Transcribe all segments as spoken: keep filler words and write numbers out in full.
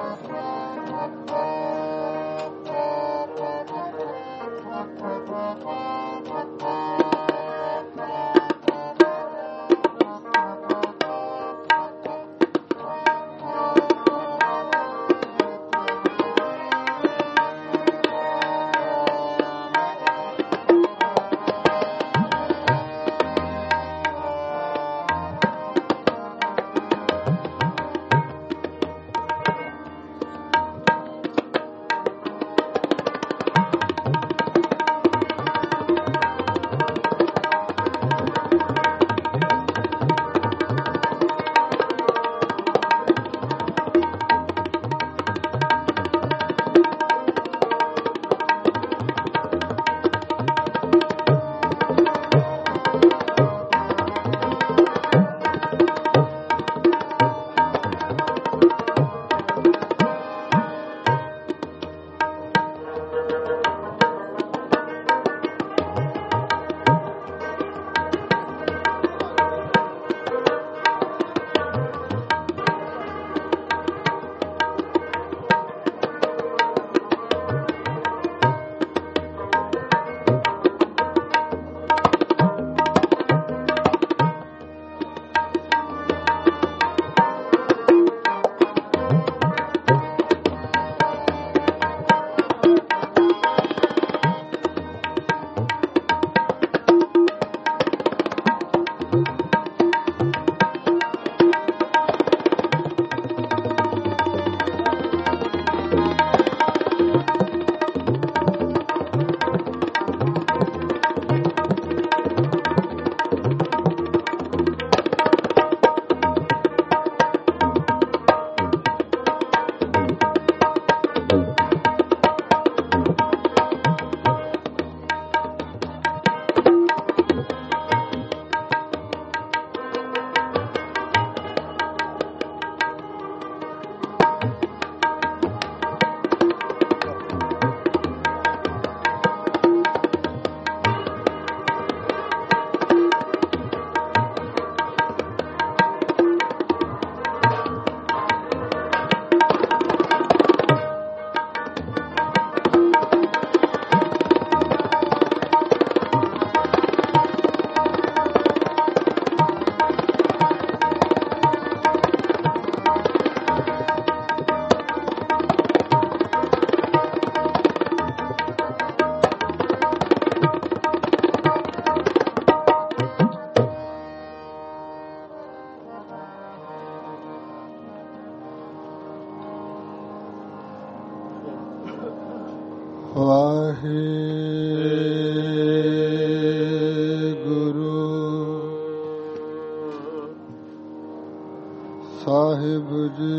ਸਾਹਿਬ ਜੀ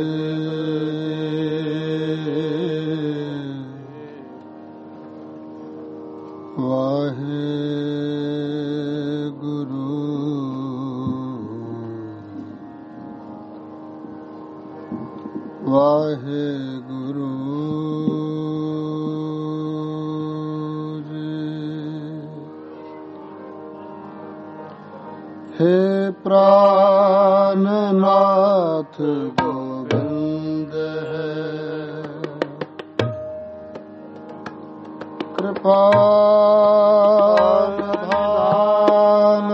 ਵਾਹਿਗੁਰੂ ਵਾਹਿਗੁਰੂ ਜੀ। ਹੇ ਪ੍ਰਾਨਨਾਥ ਗੋਬਿੰਦ ਹੈ, ਕਿਰਪਾ ਨਿਧਾਨ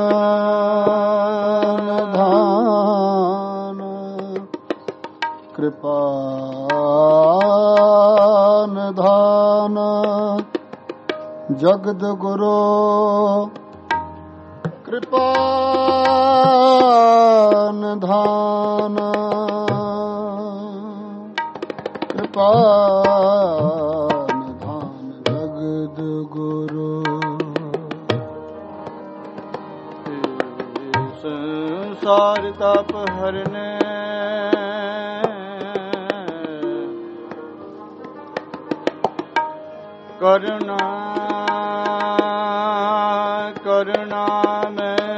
ਨਿਧਾਨ, ਕਿਰਪਾ ਨਿਧਾਨ ਜਗਤ ਗੁਰੂ, ਕਿਰਪਾ ਨਿਧਾਨ ਕਿਰਪਾ ਨਿਧਾਨ ਜਗਤ ਗੁਰੂ। ਸੰਸਾਰ ਤਪ ਹਰਨੇ ਕਰੁਣਾ ਕਰੁਣਾ ਮੈਂ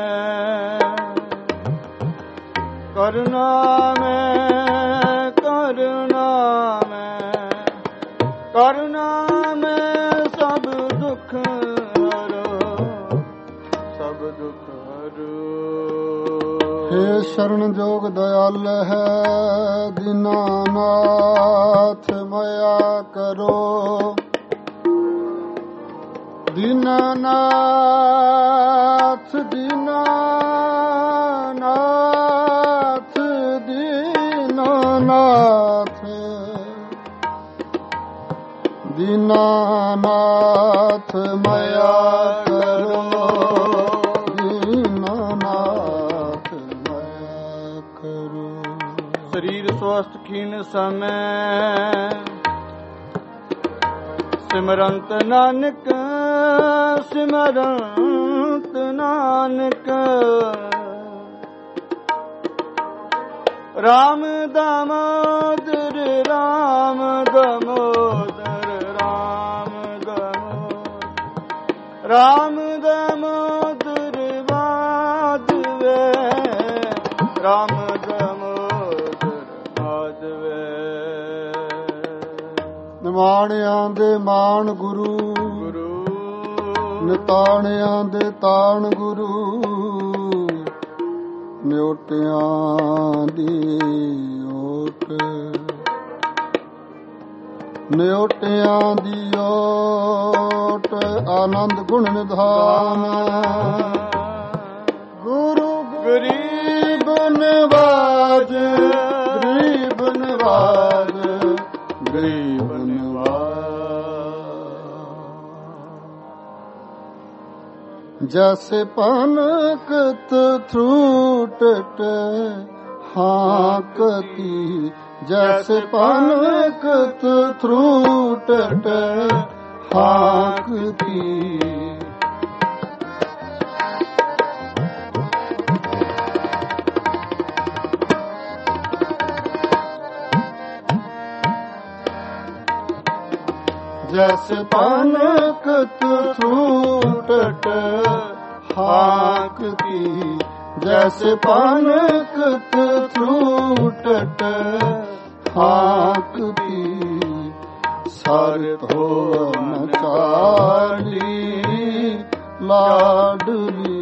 ਕਰੁਣਾ ਮੈਂ ਕਰੁਣਾ ਮੈਂ ਕਰੁਣਾ ਮੈਂ ਸਭ ਦੁੱਖ ਹਰੋ ਸਭ ਦੁੱਖ ਹਰੋ। ਹੇ हे शरण जोग दयाल है दीनानाथ मया करो दीनानाथ दीनानाथ दीनानाथ दीनानाथ मया करो दीनानाथ मया करो। शरीर स्वस्थ खीन समय सिमरंत नानक सिमरंत नानक राम दामोदर राम दामोदर राम दामोदर राम दामोदर माधवे राम दामोदर माधवे। ਨਿਮਾਣਿਆਂ ਦੇ ਮਾਣ ਗੁਰੂ ਗੁਰੂ ਨਿਤਾਣਿਆਂ ਦੇ ਤਾਣ ਗੁਰੂ ਨਿਉਟਿਆਂ ਦੀ ਓਟ ਨਿਉਟਿਆਂ ਦੀ ਓਟ ਆਨੰਦ ਗੁਣ ਨਿਧਾਨ ਗੁਰੂ ਗਰੀਬ ਨਿਵਾਜ ਗਰੀਬ ਨਿਵਾਜ ਗਰੀਬ जैसे पनकत थ्रूटट हाकती जैसे पनकत थ्रूटट हाकती जैसे पनकत थ्रूटट हाकती जैसे पनकत थ्रूटट हाकती सर धोन चाली लाडली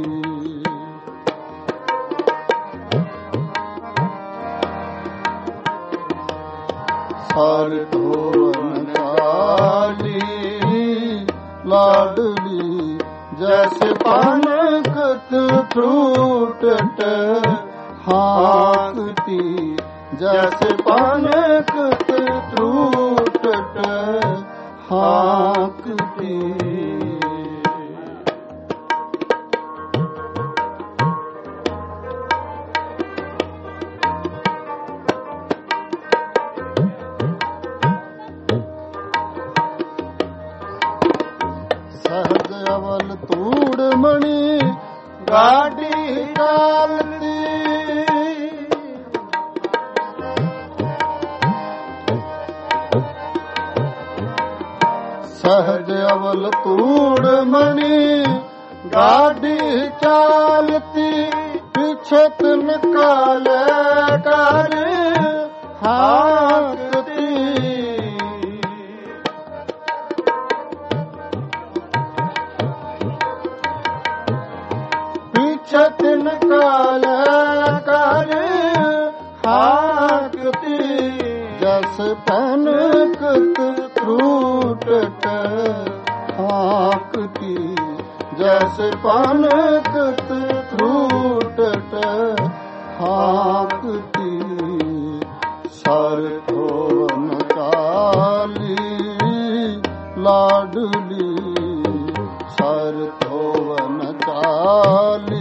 सर धोन लाडली जैसे पनकत थ्रूटट हाकती जैसे पनकत थ्रूटट हाकती। सहज अवल तूड़ मणि गाड़ी डालती सहज अवल तूड़ मणि गाड़ी चालती पिछत निकाल कर हाकती छतन काल कर हाकती जस पनकत थ्रूटट हाकती जस पनकत थ्रूटट हाकती सर धोन काली लाडली सर धोन काली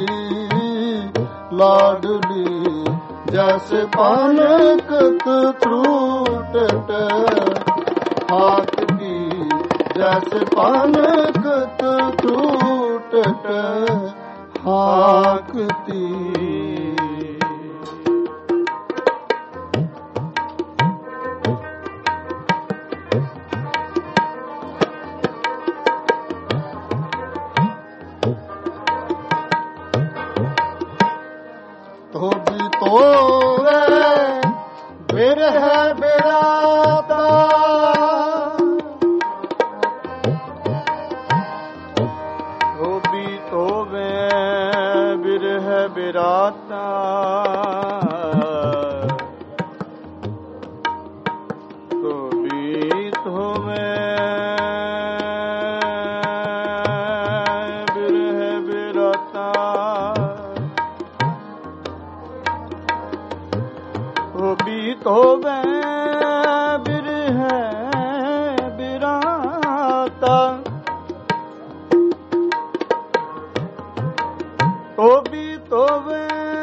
लाडली जैसे पनकत थ्रूटट हाकती जैसे पनकत थ्रूटट हाकती। धोबी तोवे बिरह बिराता धोबी तोवे बिरह बिराता ਬਿਰਾਤਾ ਤੋ ਬੀਤ ਹੋਵੇ ਬਿਰਹਿ ਬਿਰਾਤਾ ਤੋ ਬੀਤ ਹੋਵੇ ਬਿਰਹਿ ਬਿਰਾਤਾ ਤੋ ਬੀਤ ਹੋਵੇ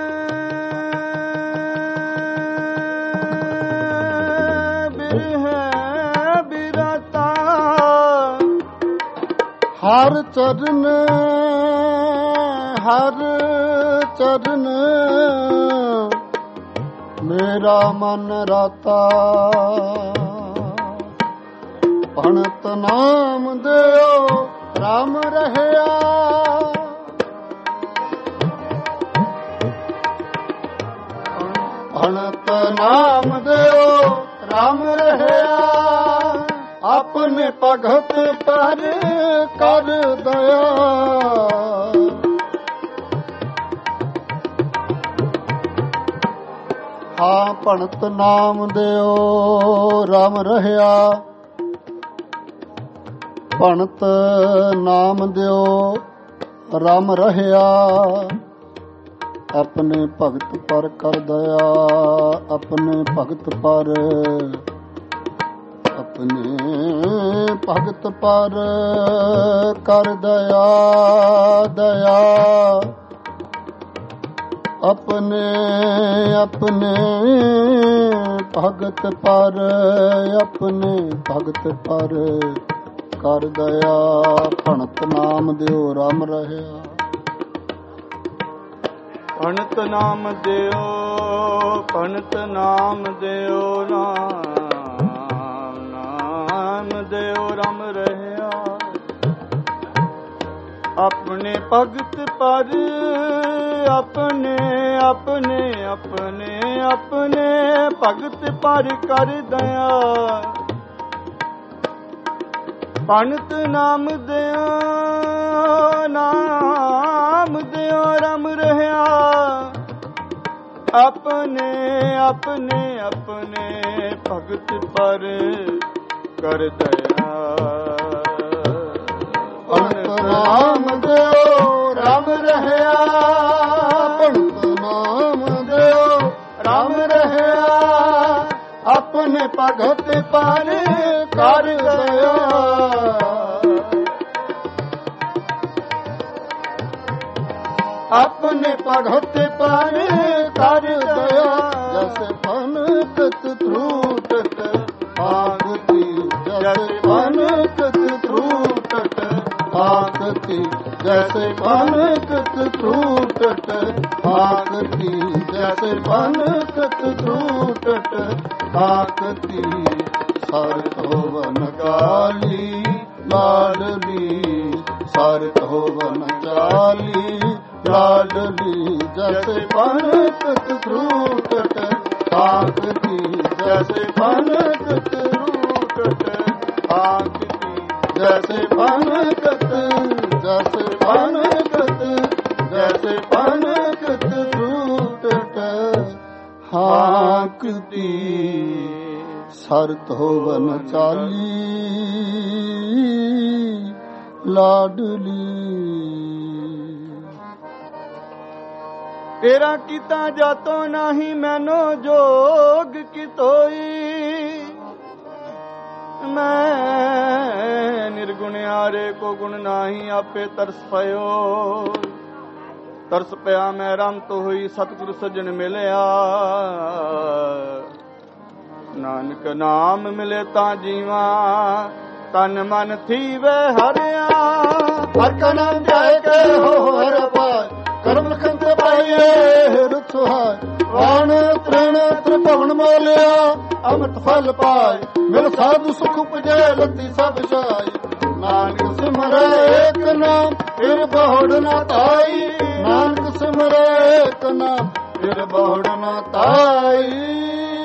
ਬਿਰਹਿ ਬਿਰਾਤਾ ਹਰ ਚਰਨ ਹਰ ਚਰਨ ਮੇਰਾ ਮਨ ਰਾਤਾ ਭਣਤ ਨਾਮ ਦਿਓ ਰਾਮ ਰਹਿਆ ਭਣਤ ਨਾਮ ਦਿਓ ਰਾਮ ਰਹਿਆ ਆਪਣੇ ਭਗਤ ਪਰ ਕਰ ਦਇਆ ਹਾਂ ਭਣਤ ਨਾਮ ਦਿਓ ਰਾਮ ਰਹਿਆ ਭਣਤ ਨਾਮ ਦਿਓ ਰਾਮ ਰਹਿਆ ਆਪਣੇ ਭਗਤ ਪਰ ਕਰ ਦਇਆ ਆਪਣੇ ਭਗਤ ਪਰ ਆਪਣੇ ਭਗਤ ਪਰ ਕਰ ਦਇਆ ਦਇਆ ਆਪਣੇ ਆਪਣੇ ਭਗਤ ਪਰ ਆਪਣੇ ਭਗਤ ਪਰ ਕਰ ਦਇਆ ਭਣਤ ਨਾਮ ਦਿਓ ਰਾਮ ਰਹਿਆ ਭਣਤ ਨਾਮ ਦਿਓ ਭਣਤ ਨਾਮ ਦਿਓ ਨਾਮ ਨਾਮ ਦਿਓ ਰਾਮ ਰਹਿਆ ਆਪਣੇ ਭਗਤ ਪਰ ਆਪਣੇ ਆਪਣੇ ਆਪਣੇ ਆਪਣੇ ਭਗਤ ਪਰ ਕਰ ਦਇਆ ਭਣਤ ਨਾਮ ਦਿਓ ਨਾਮ ਦਿਓ ਰਾਮ ਰਹਿਆ ਆਪਣੇ ਆਪਣੇ ਆਪਣੇ ਭਗਤ ਪਰ ਕਰ ਦਇਆ ਭਣਤ ਨਾਮ ਦਿਓ ਰਾਮ ਰਹਿਆ ਭਣਤ ਨਾਮ ਦਿਓ ਰਾਮ ਰਹਿਆ ਆਪਣੇ ਭਗਤ ਪਰ ਕਰ ਦਇਆ ਆਪਣੇ ਭਗਤ ਪਰ ਕਰ ਦਇਆ ਜਸ ਭਨਕਤ ਤਰੂਟਤ ਆਗਤੀ ਜਸ ਭਨਕਤ ਤਰੂਟਤ ਆਗਤੀ ਜਸ ਭਨਕਤ ਤਰੂਟਤ ਆਗਤੀ ਜਸ ਭਨਕਤ ਤਰੂਟਤ ਆਗਤੀ ਸਰਤ ਹੋਵਨ ਕਾਲੀ ਲਾਡਲੀ ਸਰਤ ਹੋਵਨ ਚਾਲੀ ਲਾਡਲੀ ਜਸ ਭਨਕਤ ਤਰੂਟਤ ਆਗਤੀ ਜਸ ਭਨਕਤ ਤਰੂਟਤ ਆਗਤੀ ਜਸ ਭਨਕਤ ਜਸ ਭਨਕਤ ਜਸ ਭਨਕਤ ਤਰੂਟਤ ਆਗਤੀ ਸਰਤ ਹੋਵਨ ਚਾਲੀ ਲਾਡਲੀ ਤੇਰਾ ਕੀਤਾ ਜਾਤੋ ਨਾਹੀ ਮੈਨੋ ਜੋਗ ਕੀ ਤੋਈ ਮੈਂ ਨਿਰਗੁਣਿਆਰੇ ਕੋ ਗੁਣ ਨਾਹੀ ਆਪੇ ਤਰਸ ਪਇਓ ਤਰਸ ਪਿਆ ਮੈਂ ਰੰਤ ਹੋਈ ਸਤਿਗੁਰ ਸੱਜਣ ਮਿਲਿਆ ਨਾਨਕ ਨਾਮ ਮਿਲੇ ਤਾਂ ਜੀਵਾ ਤਨ ਮਨ ਥੀਵੇ ਹਰਿਆ ਹਰ ਕਾ ਨਾਮ ਜਾਏ ਕੇ ਹੋ ਹਰ ਪਾਏ ਕਰਮ ਲਖੰਤ ਪਾਈਏ ਰੁਛਾਏ ਵਾਣ ਤ੍ਰਿਣ ਤ੍ਰਿਭਵਨ ਮੋਲਿਆ ਅਮਿਤ ਫਲ ਪਾਏ ਮਿਲ ਸਾਧੂ ਸੁਖ ਉਪਜੈ ਲੱਤੀ ਸਭ ਛਾਈ ਨਾਨਕ ਸਿਮਰੈ ਏਕ ਨਾਮ ਫਿਰ ਬਹੁੜ ਨਾ ਤਾਈ ਨਾਨਕ ਸਿਮਰੈ ਏਕ ਨਾਮ ਫਿਰ ਬਹੁੜ ਨਾ ਤਾਈ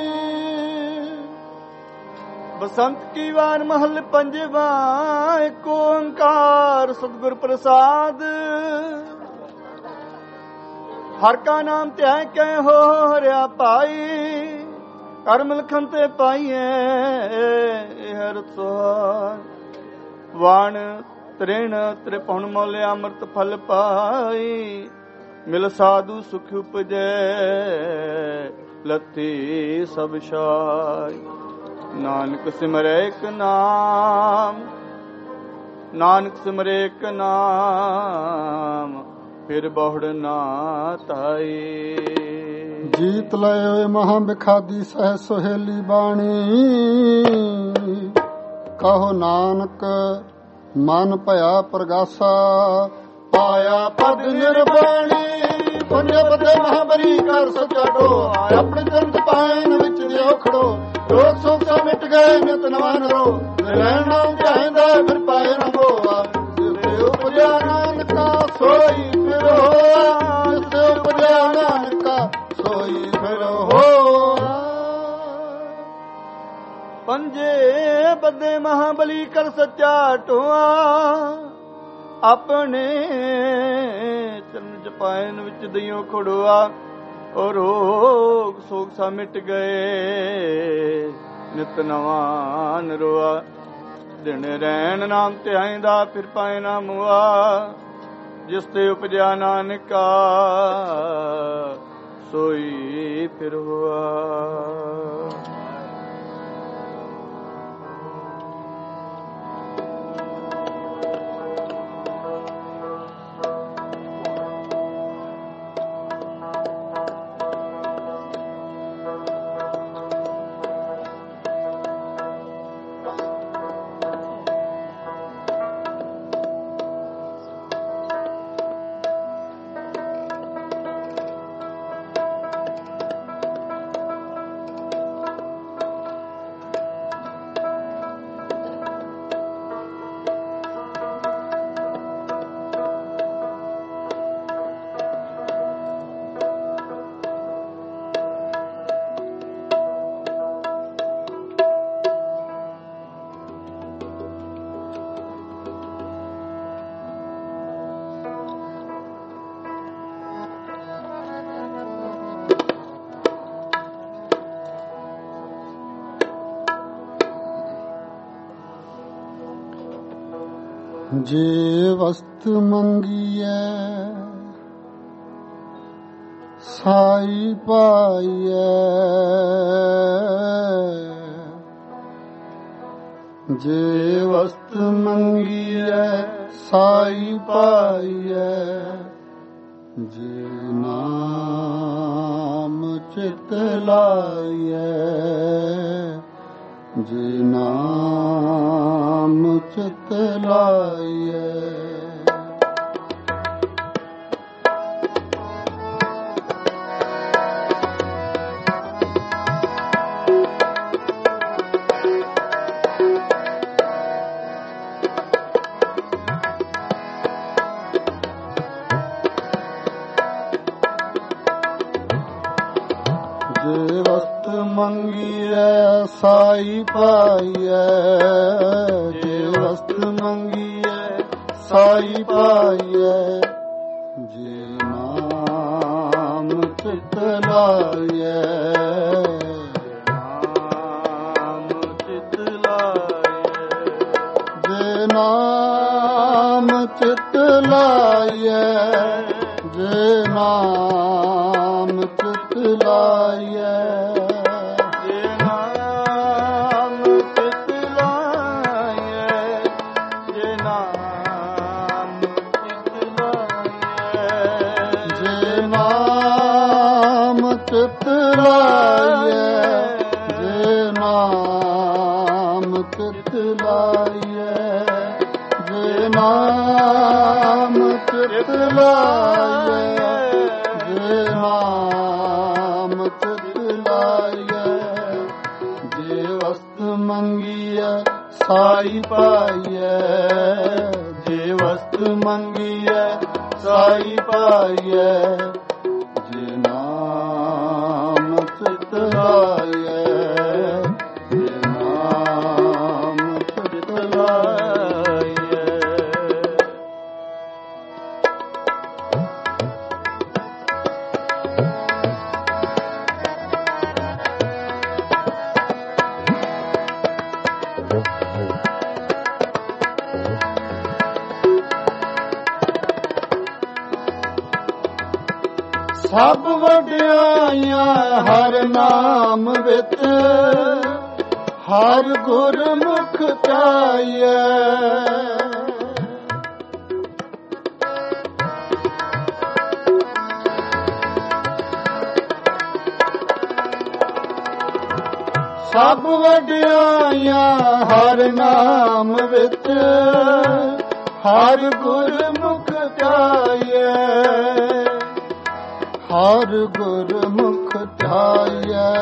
ਬਸੰਤ ਕੀ ਵਾਰ ਮਹਲ ਪੰਜਵਾ ਏਕ ਓੰਕਾਰ ਸਤਿਗੁਰ ਪ੍ਰਸਾਦ ਹਰ ਕਾ ਨਾਮ ਧਿਆਇ ਕੈ ਹੋ ਰਿਆ ਭਾਈ, ਕਰਮ ਲਖਨ ਤੇ ਪਾਈਐ ਇਹ ਰਸੋਈ। ਵਾਣ ਤ੍ਰਿਣ ਤ੍ਰਿਪੁਣ ਮੋਲ ਅੰਮ੍ਰਿਤ ਫਲ ਪਾਈ, ਮਿਲ ਸਾਧੂ ਸੁਖ ਉਪਜੈ ਲੱਥੀ ਸਭ ਛਾਈ। ਨਾਨਕ ਸਿਮਰੈ ਇਕ ਨਾਮ, ਨਾਨਕ ਸਿਮਰੈ ਇਕ ਨਾਮ, ਫਿਰ ਬਹੁੜ ਨਾ ਤਾਈ। ਜੀਤ ਲਏ ਹੋਏ ਮਹਾ ਬਿਖਾਦੀ ਸਹਿ ਸੁਹੇਲੀ ਬਾਣੀ, ਕਹੋ ਨਾਨਕ ਮਨ ਭਇਆ ਪ੍ਰਗਾਸਾ। ਪਾਇਆ ਪਦ ਨਿਰਵਾਣੀ, ਪੁੰਨ ਬਦੇ ਮਹਾਬਰੀ ਕਰ ਸਚਾ ਢੋਆ। ਆਪਣੇ ਜਨਤ ਪਾਇਨ ਵਿੱਚ ਦਿਓ ਖੜੋ, ਰੋਗ ਸੋਗ ਸਭ ਮਿਟ ਗਏ ਨਿਤ ਨਵਾਨ ਰੋ। ਲੈਣ ਨਾਮ ਚਾਹੀਦਾ ਫਿਰ ਪਾਏ ਨਾ ਹੋਆ, ਜਿਤੇ ਉਪਜਿਆ ਨਾਨਕਾ ਸੋਈ ਫਿਰ ਹੋਆ। ਜਿਤੇ ਉਪਜਿਆ ਨਾਨਕਾ ਸੋਈ ਫਿਰ ਹੋਆ। ਪੰਜੇ ਬੱਦੇ ਮਹਾਬਲੀ ਕਰ ਸੱਚਾ ਢੋਆ, ਆਪਣੇ ਚਰਨ ਜਪਾਇਨ ਵਿੱਚ ਦਈਓ ਖੜੋਆ। ਔਰ ਰੋਗ ਸੋਗ ਸਾ ਮਿਟ ਗਏ ਨਿਤ ਨਵਾਂ ਨਰੋਆ। ਦਿਨ ਰੈਣ ਨਾਮ ਧਿਆਇਂਦਾ ਫਿਰ ਪਾਏ ਨਾ ਮੁਆ, ਜਿਸ ਤੇ ਉਪਜਿਆ ਨਾਨਕਾ ਸੋਈ ਫਿਰ ਹੋਆ। ਜੇ ਵਸਤ ਮੰਗੀਐ ਸਾਈ ਪਾਈਐ, ਜੇ ਵਸਤ ਮੰਗੀਐ ਸਾਈ ਪਾਈਐ। ਜੇ ਨਾਮ ਚਿਤ ਲਾਈਐ, ਜੇ ਨਾਮ ਚਿਤ ਲਾਈਐ। ਜੇ ਵਸਤ ਮੰਗੀਐ ਸਾਈ ਪਾਈਐ, ਜੇ ਵਸਤ ਮੰਗੀਐ ਸਾਈ ਪਾਈਐ। ਜੇ ਨਾਮ ਚਿਤ ਲਾਈਐ, ਨਾਮ ਚਿਤ ਲਾਈਐ। ਜੇ ਨਾਮ ਚਿਤ ਲਾਈਐ, ਜੇ ਨਾਮ ਚਿਤ ਲਾਈਐ। ਜੇ ਨਾਮ ਚਿਤ ਲਾਈਐ, ਜੇ ਨਾਮ ਚਿਤ ਲਾਈਐ। ਜੇ ਨਾਮ ਚਿਤ ਲਾਈਐ, ਜੇ ਨਾਮ ਚਿਤ ਲਾਈਐ। ਜੇ ਨਾਮ ਚਿਤ ਲਾਈਐ, ਜੇ ਨਾਮ ਚਿਤ ਲਾਈਐ। ਜੇ ਵਸਤ ਮੰਗੀਐ ਸਾਈ ਪਾਈਐ, ਜੇ ਵਸਤ ਮੰਗੀਐ ਸਾਈ ਪਾਈਐ। ਜੇ ਨਾਮ ਚਿਤ ਲਾਈਐ, ਜੇ ਨਾਮ ਚਿਤ ਲਾਈਐ। ਸਭ ਵਡਿਆਈਆਂ ਹਰ ਨਾਮ ਵਿੱਚ, ਹਰ ਗੁਰਮੁਖ ਧਿਆਈਐ। ਸਭ ਵਡਿਆਈਆਂ ਹਰ ਨਾਮ ਵਿੱਚ, ਹਰ ਗੁਰਮੁਖ ਧਿਆਈਐ। ਹਰ ਗੁਰਮੁਖ ਧਿਆਈਐ,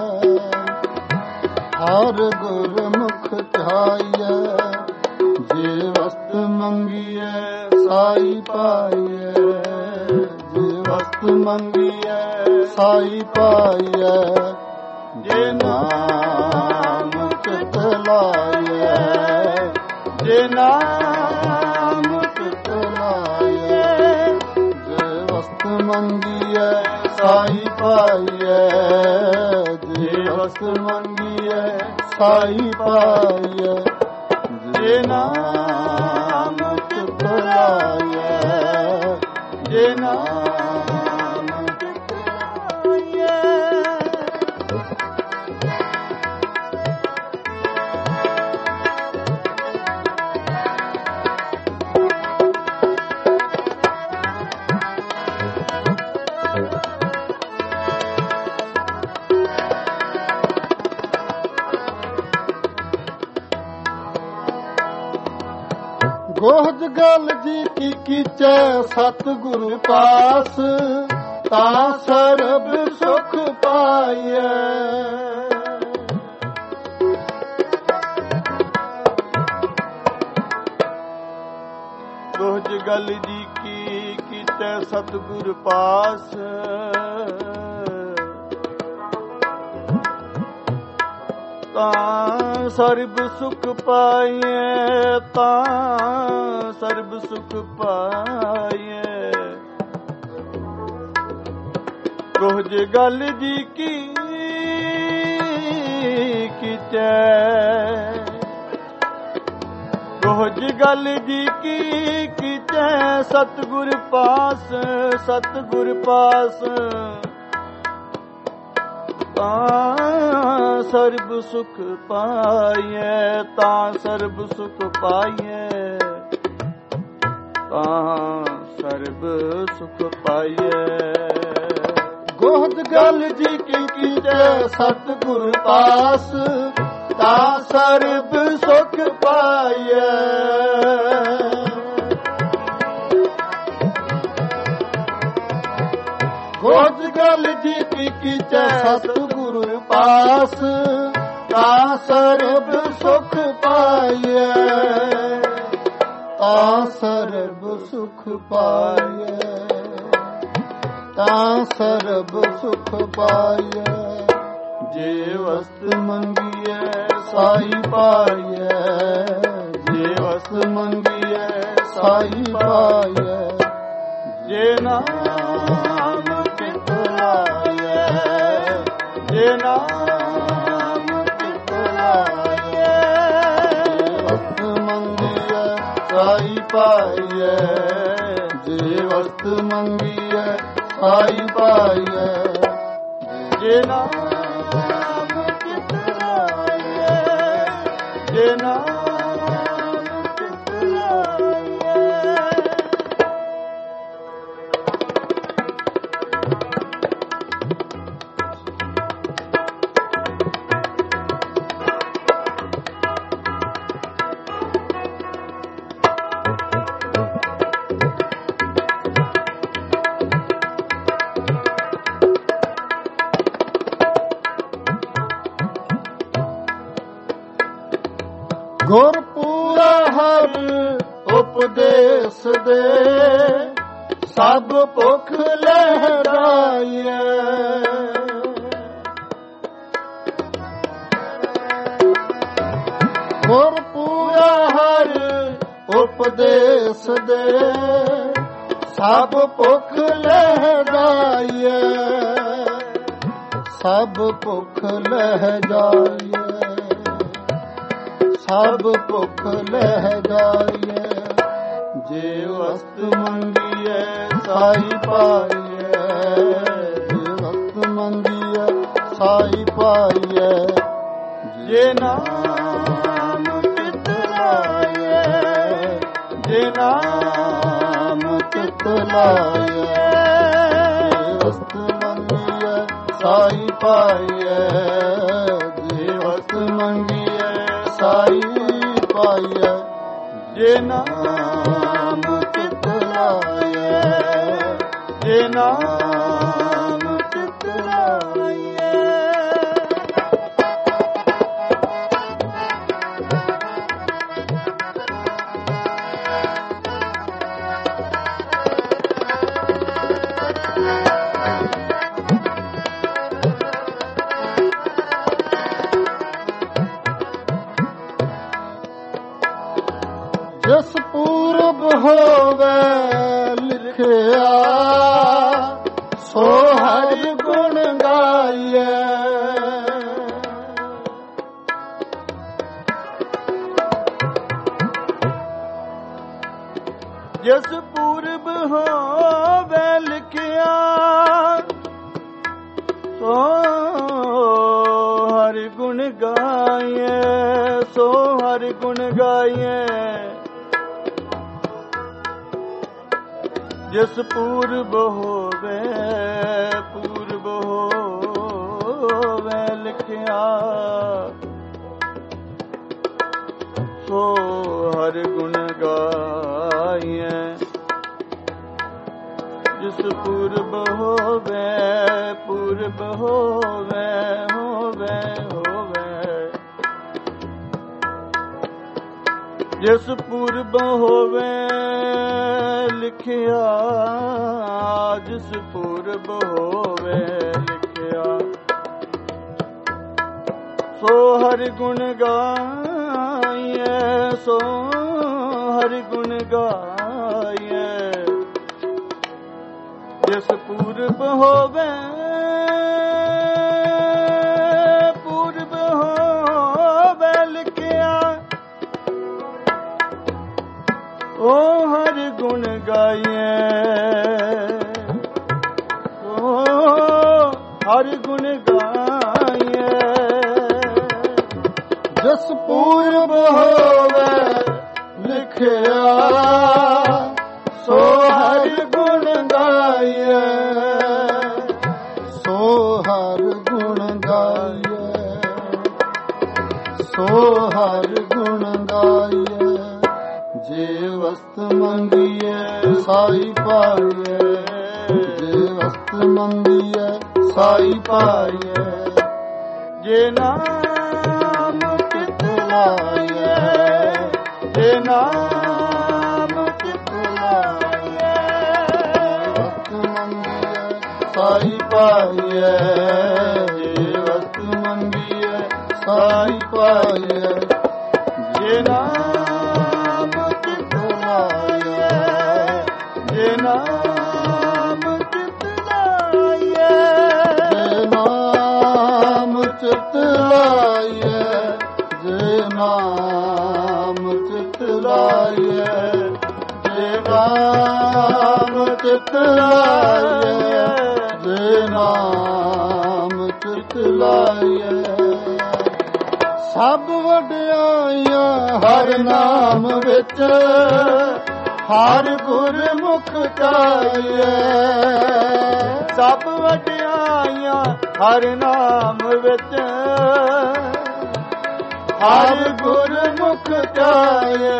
ਹਰ ਗੁਰਮੁਖ ਧਿਆਈਐ। ਜੇ ਵਸਤ ਮੰਗੀਐ ਸਾਈ ਪਾਈਐ, ਜੇ ਵਸਤ ਮੰਗੀਐ ਸਾਈ ਪਾਈਐ। ਜੇ ਨਾਮ ਚਿਤ ਲਾਇਐ, ਜੇ ਨਾਮ ਚਿਤ ਲਾਇਐ। ਜੇ ਵਸਤ ਮੰਗੀਐ ਸਾਈ ਪਾਈਐ, ਜੇ ਵਸਤ ਮੰਗੀਐ ਸਾਈ ਪਾਈਐ। ਜੇ ਨਾਮ ਚਿਤ ਲਾਇਐ, ਜੇ ਨਾਮ ਚਿਤ ਲਾਇਐ। ਗੋਹਜ ਗਲ ਜੀ ਕੀ ਕੀਚੈ ਸਤਿਗੁਰੂ ਪਾਸ, ਤਾਂ ਸਰਬ ਸੁਖ ਪਾਈਐ। ਗੋਹਜ ਗਲ ਜੀ ਕੀ ਕੀਚੈ ਸਤਿਗੁਰ ਪਾਸ, ਤਾਂ ਸਰਬ ਸੁਖ ਪਾਈਐ, ਤਾਂ ਸਰਬ ਸੁਖ ਪਾਈਐ। ਗੋਹਜ ਗਲ ਜੀ ਕੀ ਕੀਚੈ, ਗੋਹਜ ਗਲ ਜੀ ਕੀ ਕੀਚੈ ਸਤਿਗੁਰ ਪਾਸ, ਸਤਿਗੁਰ ਪਾਸ। ਤਾਂ ਸਰਬ ਸੁਖ ਪਾਈਐ, ਤਾਂ ਸਰਬ ਸੁਖ ਪਾਈਐ, ਤਾਂ ਸਰਬ ਸੁਖ ਪਾਈਐ। ਗੋਹਜ ਗਲ ਜੀ ਕੀ ਕੀਚੈ ਸਤਿਗੁਰ ਪਾਸ, ਤਾਂ ਸਰਬ ਸੁਖ ਪਾਈਐ। ਗੋਹਜ ਗਲ ਜੀ ਕੀ ਕੀਚੈ ਸਤਿਗੁਰ ਪਾਸ, ਤਾਂ ਸਰਬ ਸੁਖ ਪਾਈਐ, ਤਾਂ ਸਰਬ ਸੁਖ ਪਾਈਐ, ਤਾਂ ਸਰਬ ਸੁਖ ਪਾਈਐ। ਜੇ ਵਸਤ ਮੰਗੀਐ ਸਾਈ ਪਾਈਐ, ਜੇ ਵਸਤ ਮੰਗੀਐ ਸਾਈ ਪਾਈਐ। ਜੇ ਨਾਮ ਚਿਤ ਲਾਇਐ, ਜੇ ਨਾਮ ਚਿਤ ਲਾਇਐ। ਵਸਤ ਮੰਗੀਐ ਸਾਈ ਪਾਈਐ, ਜੇ ਵਸਤ ਮੰਗੀਐ ਸਾਈ ਪਾਈਐ। ਜੇ ਨਾਮ ਚਿਤ ਲਾਇਐ, ਜੇ ਨਾਮ ਚਿਤ ਲਾਇਐ। ਗੁਰ ਪੂਰਾ ਹਰ ਉਪਦੇਸ ਦੇ, ਸਭ ਭੁਖ ਲਹਿਰਾਈਐ। ਗੁਰ ਪੂਰਾ ਹਰ ਉਪਦੇਸ ਦੇ, ਸਭ ਭੁਖ ਲਹਿਰਾਈਐ, ਸਭ ਭੁਖ ਲਹਿਰਾਈਐ, ਸਭ ਭੁਖ ਲਹਿਰਾਈਐ। ਜੇ ਵਸਤ ਮੰਗੀਐ ਸਾਈ ਪਾਈਐ, ਜੇ ਵਸਤ ਮੰਗੀਐ ਸਾਈ ਪਾਈਐ। ਜੇ ਨਾਮ ਚਿਤ ਲਾਇਐ, ਜੇ ਨਾਮ ਚਿਤ ਲਾਇਐ, ਜੇ ਵਸਤ ਮੰਗੀਐ ਸਾਈ ਪਾਈਐ। ਜੇ ਵਸਤ ਮੰਗੀਐ ਸਾਈ ਪਾਈਐ। ਜੇ ਨਾਮ ਚਿਤ ਲਾਇਐ, ਜੇ ਨਾਮ ਚਿਤ ਲਾਇਐ। ਜਿਸ ਪੂਰਬ ਹੋਵੇ ਲਿਖਿਆ ਸੋ ਹਰਿ ਗੁਣ ਗਾਈਐ। ਜਿਸ ਪੂਰਬ ਹੋਵੇ ਲਿਖਿਆ ਸੋ ਹਰਿ ਗੁਣ ਗਾਈਐ, ਸੋ ਹਰਿ ਗੁਣ ਗਾਈਐ। ਜਿਸ ਪੂਰਬ ਹੋਵੇ, ਪੂਰਬ ਹੋਵੇ ਲਿਖਿਆ ਸੋ ਹਰਿ ਗੁਣ ਗਾਈਐ। ਜਿਸ ਪੂਰਬ ਹੋਵੇ, ਪੂਰਬ ਹੋਵੇ, ਹੋਵੇ ਹੋਵੇ। ਜਿਸ ਪੂਰਬ ਹੋਵੇ ਲਿਖਿਆ, ਜਿਸ ਪੂਰਬ ਹੋਵੇ ਲਿਖਿਆ ਸੋ ਹਰਿ ਗੁਣ ਗਾਈਐ, ਸੋ ਹਰਿ ਗੁਣ ਗਾਈਐ। ਜਿਸ ਪੂਰਬ ਹੋਵੇ, ਪੂਰਬ ਹੋਵੇ ਲਿਖਿਆ ਓ ਹਰਿ ਗੁਣ ਗਾਈਐ, ਓ ਹਰਿ ਗੁਣ ਗਾਈਐ। ਜਿਸ ਪੂਰਬ ਹੋਵੇ ਲਿਖਿਆ ਸੋ ਹਰਿ ਗੁਣ ਗਾਈਐ, ਸੋ ਹਰਿ ਗੁਣ ਗਾਈਐ, ਸੋ ਹਰਿ ਗੁਣ ਗਾਈਐ। ਜੇ ਵਸਤ ਮੰਗੀਐ ਸਾਈ ਪਾਈਐ, ਜੇ ਵਸਤ ਮੰਗੀਐ ਸਾਈ ਪਾਈਐ। ਜੇ ਨਾਮ ਚਿਤ ਲਾਇਐ, ਜੇ ਨਾਮ ਚਿਤ ਲਾਇਐ। ਵਸਤ ਮੰਗੀਐ ਸਾਈ ਪਾਈਐ, ਜੇ ਵਸਤ ਮੰਗੀਐ ਸਾਈ ਪਾਈਐ। ਜੇ ਨਾਮ ਚਿਤ ਲਾਇਐ, ਜੇ ਨਾਮ ਚਿਤ ਲਾਇਐ। ਜੇ ਨਾਮ ਚਿਤ ਲਾਇਐ, ਜੇ ਨਾਮ ਚਿਤ ਲਾਇਐ, ਜੇ ਨਾਮ ਚਿਤ ਲਾਇਐ, ਜੇ ਨਾਮ ਚਿਤ ਲਾਇਐ। ਸਭ ਵਡਿਆਈਆਂ ਹਰ ਨਾਮ ਵਿੱਚ ਹਰ ਗੁਰਮੁਖ ਧਾਈਐ। ਸਭ ਵਡਿਆਈਆਂ ਹਰ ਨਾਮ ਵਿੱਚ ਹਰ ਗੁਰਮੁਖ ਧਾਈਐ।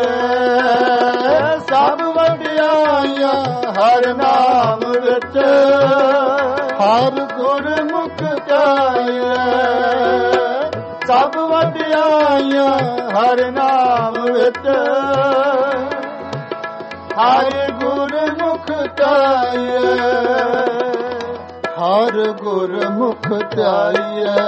ਸਭ ਵਡਿਆਈਆਂ ਹਰ ਨਾਮ ਵਿੱਚ ਹਰ ਗੁਰਮੁਖ ਧਾਈਐ। ਸਭ ਵਡਿਆਈਆਂ ਹਰ ਨਾਮ ਵਿੱਚ ਹਰ ਗੁਰਮੁਖ ਧਾਈਐ। ਹਰ ਗੁਰਮੁਖ ਧਾਈਐ,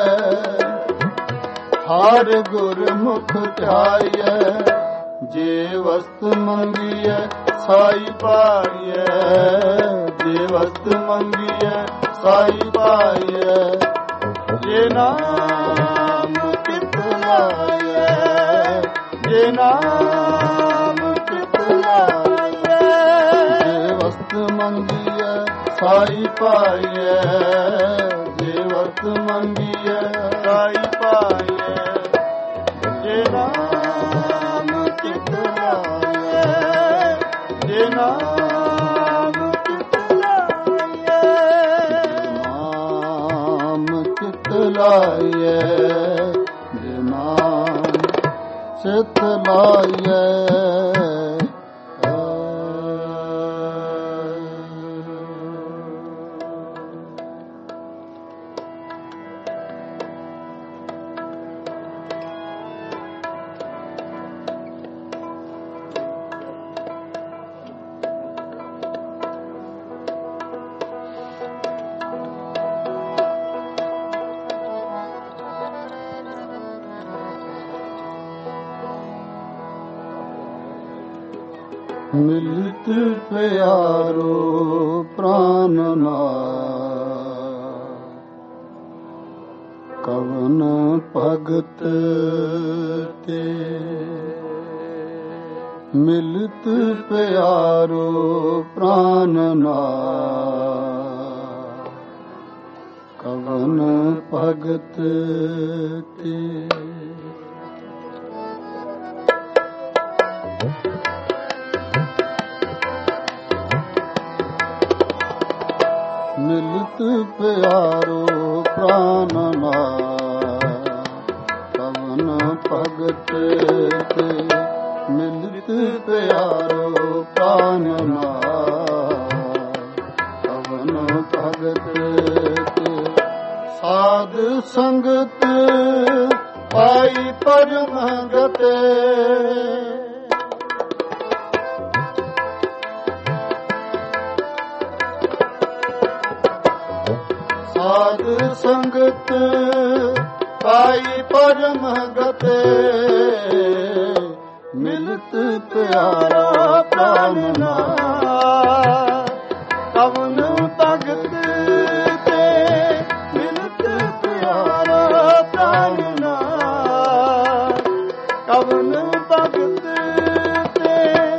ਹਰ ਗੁਰਮੁਖ ਧਾਈਐ। ਜੇ ਵਸਤ ਮੰਗੀਐ ਸਾਈ ਪਾਈਐ, ਜੇ ਵਸਤ ਮੰਗੀਐ ਸਾਈ ਪਾਈਐ। ਜੇ ਨਾਮ ਚਿਤ ਲਾਇਐ, ਜੇ ਨਾਮ ਚਿਤ ਲਾਇਐ। ਜੇ ਵਸਤ ਮੰਗੀਐ ਸਾਈ ਪਾਈਐ ਜੀਵਤ ਮੰਗੀਐ ਸਾਈ ਪਾਈਐ ਜੇ ਨਾਮ ਚਿਤ ਲਾਈਐ ਜੇ ਨਾਮ ਚਿਤ ਲਾਈਐ ਨਾਮ ਚਿਤ ਲਾਈਐ ਜੇ ਨਾਮ ਚਿਤ ਲਾਈਐ ਮਿਲਤ ਪਿਆਰੋ ਪ੍ਰਾਨ ਨਾਥ ਕਵਨ ਭਗਤ ਤੇ ਮਿਲਤ ਪਿਆਰੋ ਪ੍ਰਾਨ ਨਾਥ ਕਵਨ ਭਗਤ ਤੇ ਮਿਲਤ ਪਿਆਰੋ ਪ੍ਰਾਨ ਨਾਥ ਕਵਨ ਭਗਤ ਤੇ ਮਿਲਤ ਪਿਆਰੋ ਪ੍ਰਾਨ ਨਾਥ ਕਵਨ ਭਗਤ ਤੇ ਸਾਧ ਸੰਗਤ ਪਾਈ ਪਰਮ ਗਤੇ ਸਾਧ ਸੰਗਤ ਪਾਈ ਪਰਮ ਗਤੇ ਮਿਲਤ ਪਿਆਰਾ ਪ੍ਰਾਨ ਨਾਥ ਕਵਨ ਭਗਤ ਤੇ ਮਿਲਤ ਪਿਆਰਾ ਪ੍ਰਾਨ ਨਾਥ ਕਵਨ ਭਗਤ ਤੇ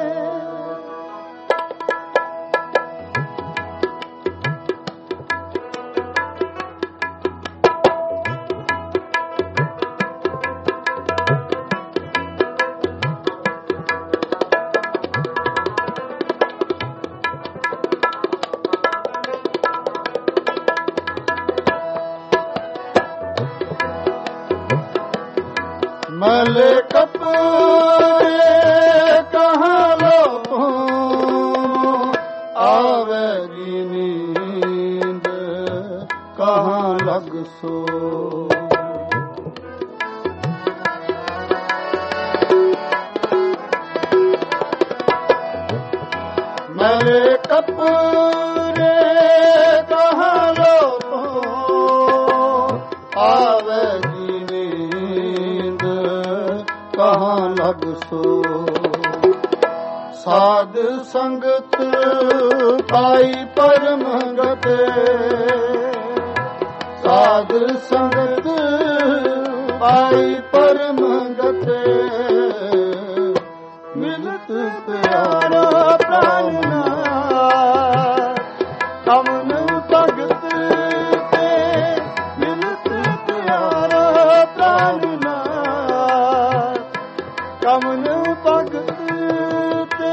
ਮਲੇ ਕਪੜੇ ਕਹਾਂ ਲੋਪੋ ਆਵੇਗੀ ਨੀਂਦ ਕਹਾਂ ਲਗ ਸੋ ਮਲੇ ਕਪੜੇ ਕਹਾਂ ਲੋਪੋ ਆਵੇਗੀ ਨੀਂਦ ਕਹਾਂ ਲਗ ਸੋ ਸਾਧ ਸੰਗਤ ਪਾਈ ਪਰਮ ਗਤੇ ਸਾਧ ਸੰਗਤ ਪਾਈ ਪਰਮ ਗਤੇ ਮਿਲਤ ਪਿਆਰਾ ਪ੍ਰਾਨ ਨਾਥ ਕਵਨ ਭਗਤ ਤੇ ਮਿਲਤ ਪਿਆਰਾ ਪ੍ਰਾਨ ਨਾਥ ਕਵਨ ਭਗਤ ਤੇ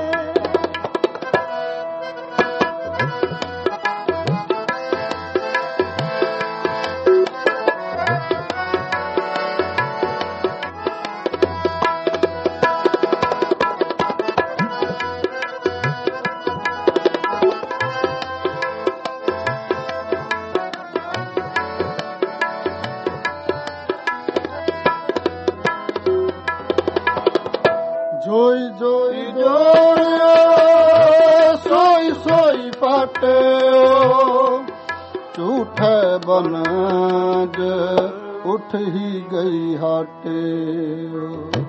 ਜੋਈ ਜੋਈ ਜੋੜਿਓ ਸੋਈ ਸੋਈ ਪਾਟਿਓ ਝੂਠੇ ਬਨਜ ਉੱਠ ਹੀ ਗਈ ਹਾਟਿਓ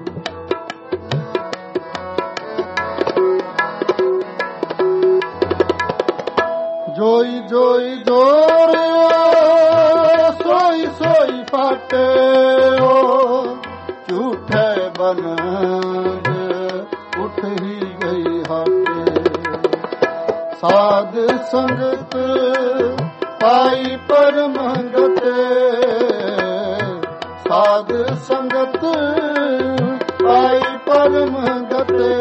ਜੋਈ ਜੋਈ ਜੋੜਿਓ ਸੋਈ ਸੋਈ ਪਾਟਿਓ ਝੂਠੇ ਬਨਜ ਉੱਠ ਹੀ ਗਈ ਹਾਟੇ ਸਾਧ ਸੰਗਤ ਪਾਈ ਪਰਮ ਗਤੇ, ਸਾਧ ਸੰਗਤ ਪਾਈ ਪਰਮ ਗਤੇ,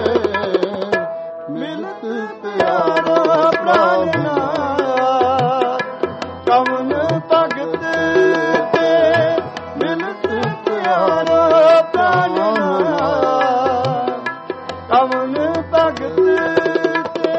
ਮਿਲਤ ਪਿਆਰਾ ਪ੍ਰਾਨਨਾਥ ਕਵਨ ਭਗਤ ਤੇ, ਮਿਲਤ ਪਿਆਰਾ ਪ੍ਰਾਨਨਾਥ ਕਵਨ ਭਗਤ ਤੇ।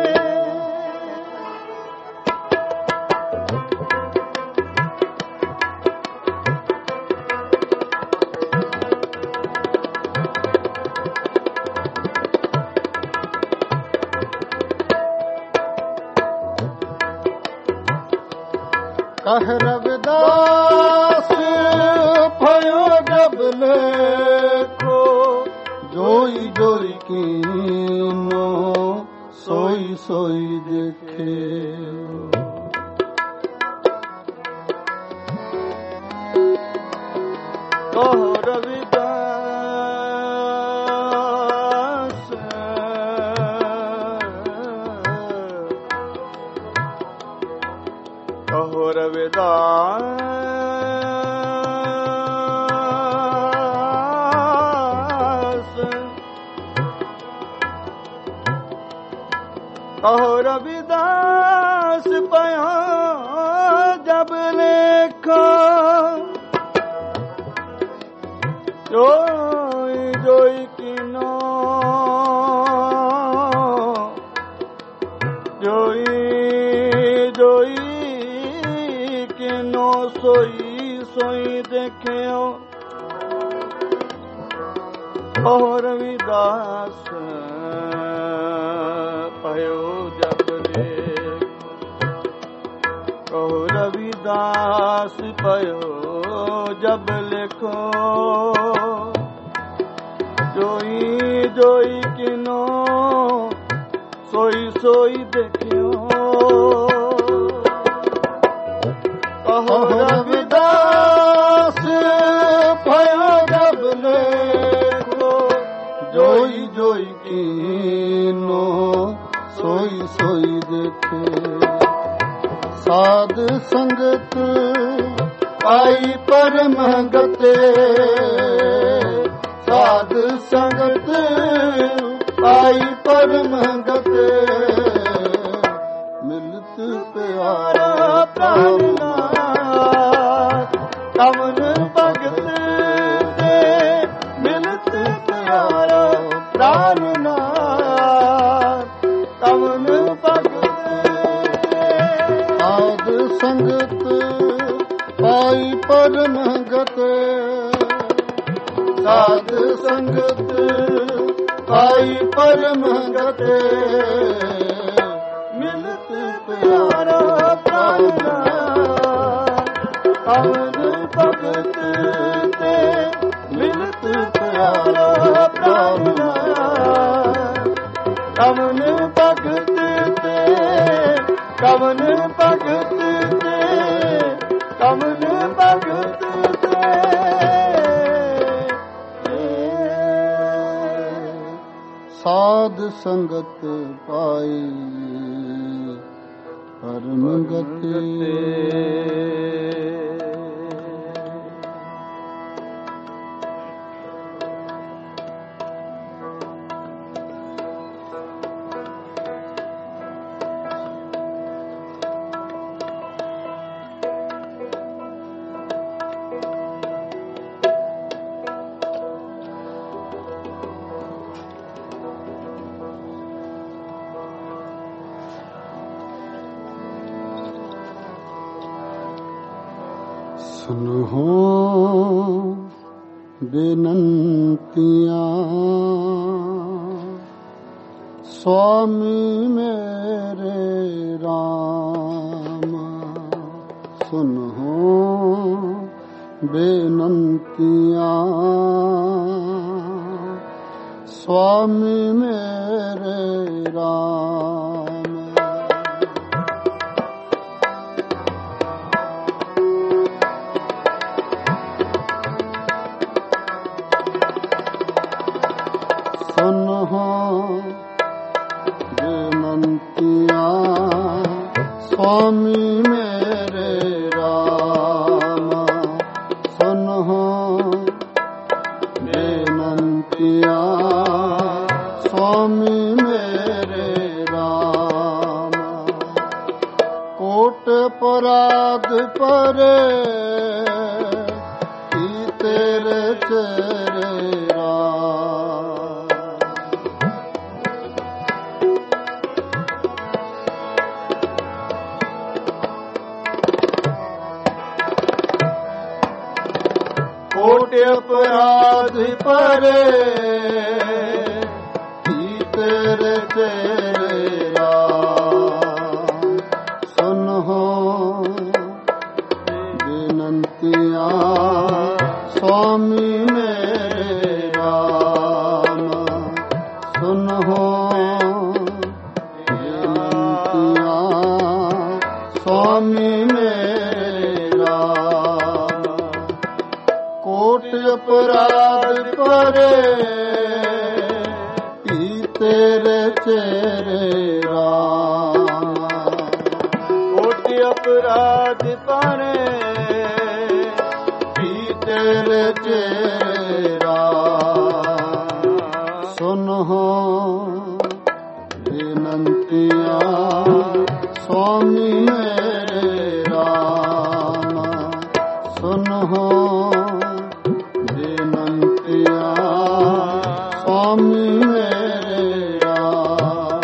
ਕਹ ਰਵਿਦਾਸ ਭਇਓ ਜਬ ਲੇਖੋ, ਜੋਈ ਜੋਈ ਕੀਨੋ ਸੋਈ ਸੋਈ ਦੇਖੇ। ਕਹ ਰਵਿਦਾਸ ਕਹੋ ਰਵਿਦਾਸ, ਕਹੋ ਰਵਿਦਾਸ ਭਇਆ ਜਬ ਲੇਖਾ, ਜੋਈ ਜੋਈ ਕੀਨੋ ਜੋਈ ਜੋਈ ਕੀਨੋ ਸੋਈ ਸੋਈ ਦੇਖਿਓ। ਕਹੋ ਰਵਿਦਾਸ ਭਇਓ ਜਬ ਲੇਖ, ਕਹੋ ਰਵਿਦਾਸ ਭਇਓ ਜਬ ਲਿਖੋ, ਜੋਈ ਜੋਈ ਕੀਨੋ ਸੋਈ ਸੋਈ ਦੇਖਿਓ। ਕਹੋ ਰਵਿਦਾਸ ਭਇਓ ਜਬ ਲੇਖੋ, ਜੋਈ ਜੋਈ ਕੀਨੋ ਸੋਈ ਸੋਈ ਦੇਖੇ। ਸਾਧ ਸੰਗਤ ਪਾਈ ਪਰਮ ਗਤੇ, ਸਾਧ ਸੰਗਤ ਪਾਈ ਪਰਮ ਗਤੇ, ਮਿਲਤ ਪਿਆਰਾ ਪ੍ਰਾਨਨਾਥ ਕਵਨ ਭਗਤ ਤੇ, ਮਿਲਤ ਪਿਆਰਾ ਪ੍ਰਾਨਨਾਥ ਕਵਨ ਭਗਤ ਤੇ। ਸਾਧ ਸੰਗਤ ਪਾਈ ਪਰਮ ਗਤੇ, ਸਾਧ ਸੰਗਤ ਪਾਈ ਪਰਮ ਗਤੇ, ਮਿਲਤ ਪਿਆਰਾ ਪ੍ਰਾਨਨਾਥ ਕਵਨ ਭਗਤ ਤੇ, ਮਿਲਤ ਪਿਆਰਾ ਪ੍ਰਾਨਨਾਥ ਕਵਨ ਭਗਤ ਤੇ, ਕਵਨ ਭਗਤ ਤੇ, ਕਵਨ ਭਗਤ ਤੇ। ਸਾਧ ਸੰਗਤ ਪਾਈ ਪਰਮ ਗਤੇ। ਸੁਨੋ ਬੇਨੰਤੀਆਂ स्वामी मेरे राम सुनो बेनंतियाँ स्वामी मेरे राम। सुनो बेनंतियाँ स्वामी मेरे राम सुनहो बेनंतिया स्वामी मेरे राम कोट पराध परे की तेरे चेरे कोटि अपराध परे की तेरे तेरे राम सुनहो बेनंतिया स्वामी मेरे राम सुनहो बेनंतिया स्वामी मेरे राम कोट अपराध परे की तेरे चेरे राम कोट अपराध परे की तेरे चेरे राम सुनहो बेनंतिया स्वामी मेरे राम सुनहो स्वामी मेरे राम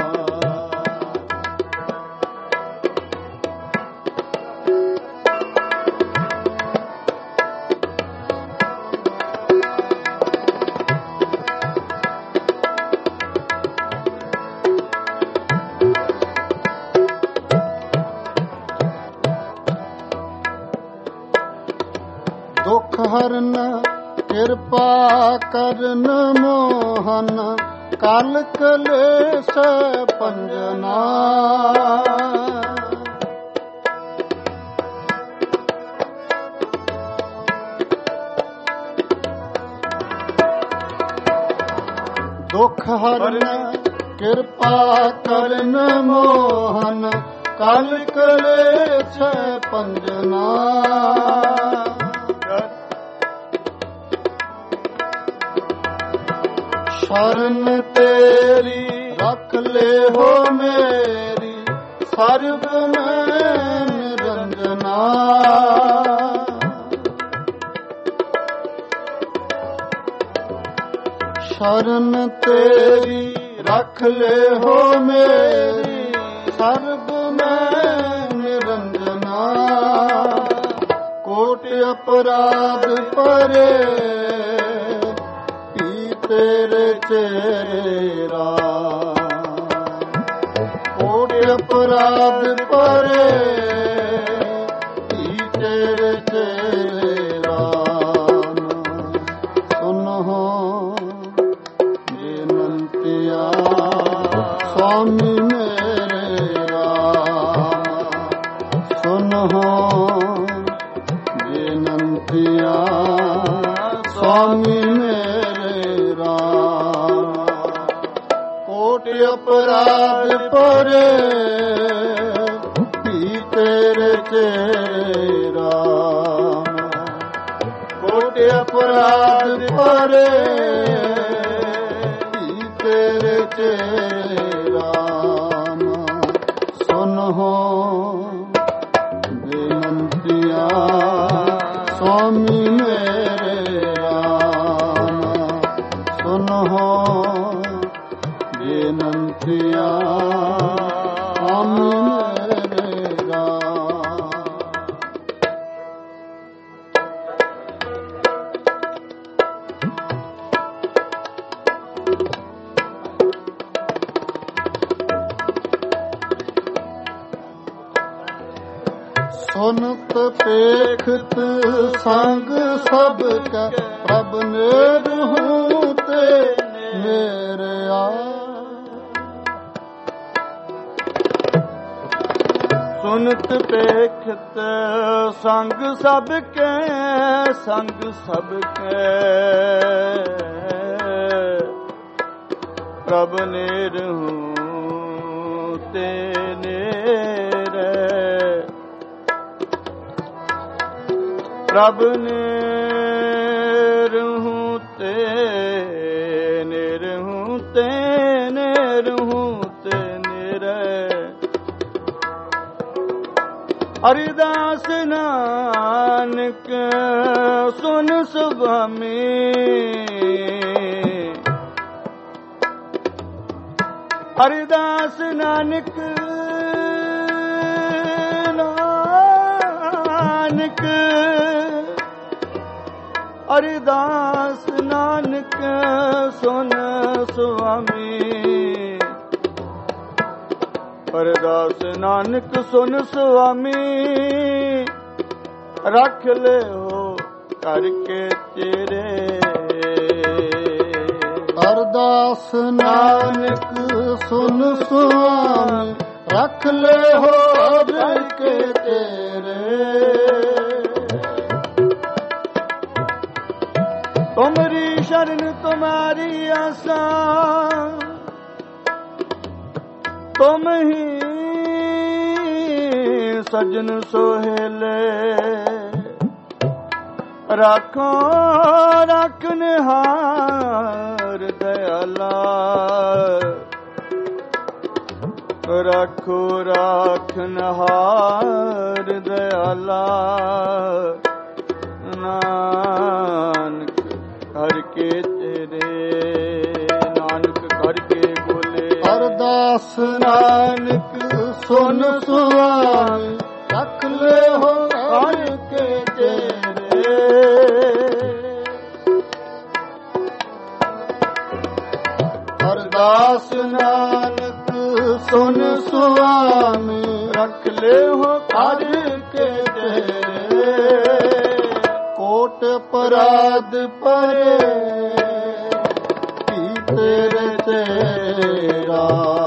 दुख हरन कृपा करन मोहन काल कलेश पंजना दुख हरन कृपा करन मोहन काल कलेश पंजना शरण तेरी रख ले हो मेरी सर्व में निरंजना शरण तेरी रख ले हो मेरी सर्व में निरंजना कोट अपराध परे तेरे चेरे राम कोटि अपराध परे की तेरे चेरे राम सुनहो बेनंतिया स्वामी मेरे राम सुनहो बेनंतिया स्वामी कोटि अपराध परे की तेरे चेरे राम कोटि अपराध परे की तेरे चेरे राम सुनहो बेनंतिया स्वामी मेरे राम सुनहो बेनंतिया स्वामी मेरे राम सुनत पेखत संग सब का प्रभ ने रहूते मेरे आ सुनत पेखत संग सब के संग सब के प्रभ ने रहूते नेरे ਪ੍ਰਭ ਨਿਰਹੂ ਤੇ ਨਿਰਹੂ ਤੇ ਨਿਰਹੂ ਤੇ ਨਿਰੈ ਹਰਿਦਾਸ ਨਾਨਕ ਸੁਨ ਸੁਭਾਮੀ ਹਰਿਦਾਸ ਨਾਨਕ ਨਾਨਕ ਹਰਿਦਾਸ ਨਾਨਕ ਸੁਨ ਸੁਆਮੀ ਹਰਿਦਾਸ ਨਾਨਕ ਸੁਨ ਸੁਆਮੀ ਰੱਖ ਲਿਓ ਕਰਕੇ ਤੇਰੇ ਅਰਦਾਸ ਨਾਨਕ ਸੁਨ ਸੁਆਮੀ ਰੱਖ ਲਿਓ ਕਰਕੇ ਤੇਰੇ ਤੁਮਰੀ ਸ਼ਰਨ ਤੁਮਾਰੀ ਆਸਾ ਤੁਮ ਹੀ ਸਜਨ ਸੋਹੇਲੇ ਰਾਖੋ ਰਾਖਨਹਾਰ ਦਇਆਲਾ ਰਾਖੋ ਰਾਖਨਹਾਰ ਦਇਆਲਾ ਨਾਨਕ ਹਰ ਕੇ ਤੇਰੇ ਨਾਨਕ ਕਰ ਕੇ ਬੋਲੇ ਅਰਦਾਸ ਨਾਨਕ ਸੁਨ ਸੁਆਮੀ ਰੱਖ ਲਿਓ ਹਰ ਕੇ ਤੇਰੇ ਅਰਦਾਸ ਨਾਨਕ ਸੁਨ ਸੁਆਮੀ ਰੱਖ ਲਿਓ ਹਰ ਕੇ ਤੇਰੇ ਕੋਟ ਅਪਰਾਧ ਪਰੇ ਕੀ ਤੇਰੇ ਤੇਰਾ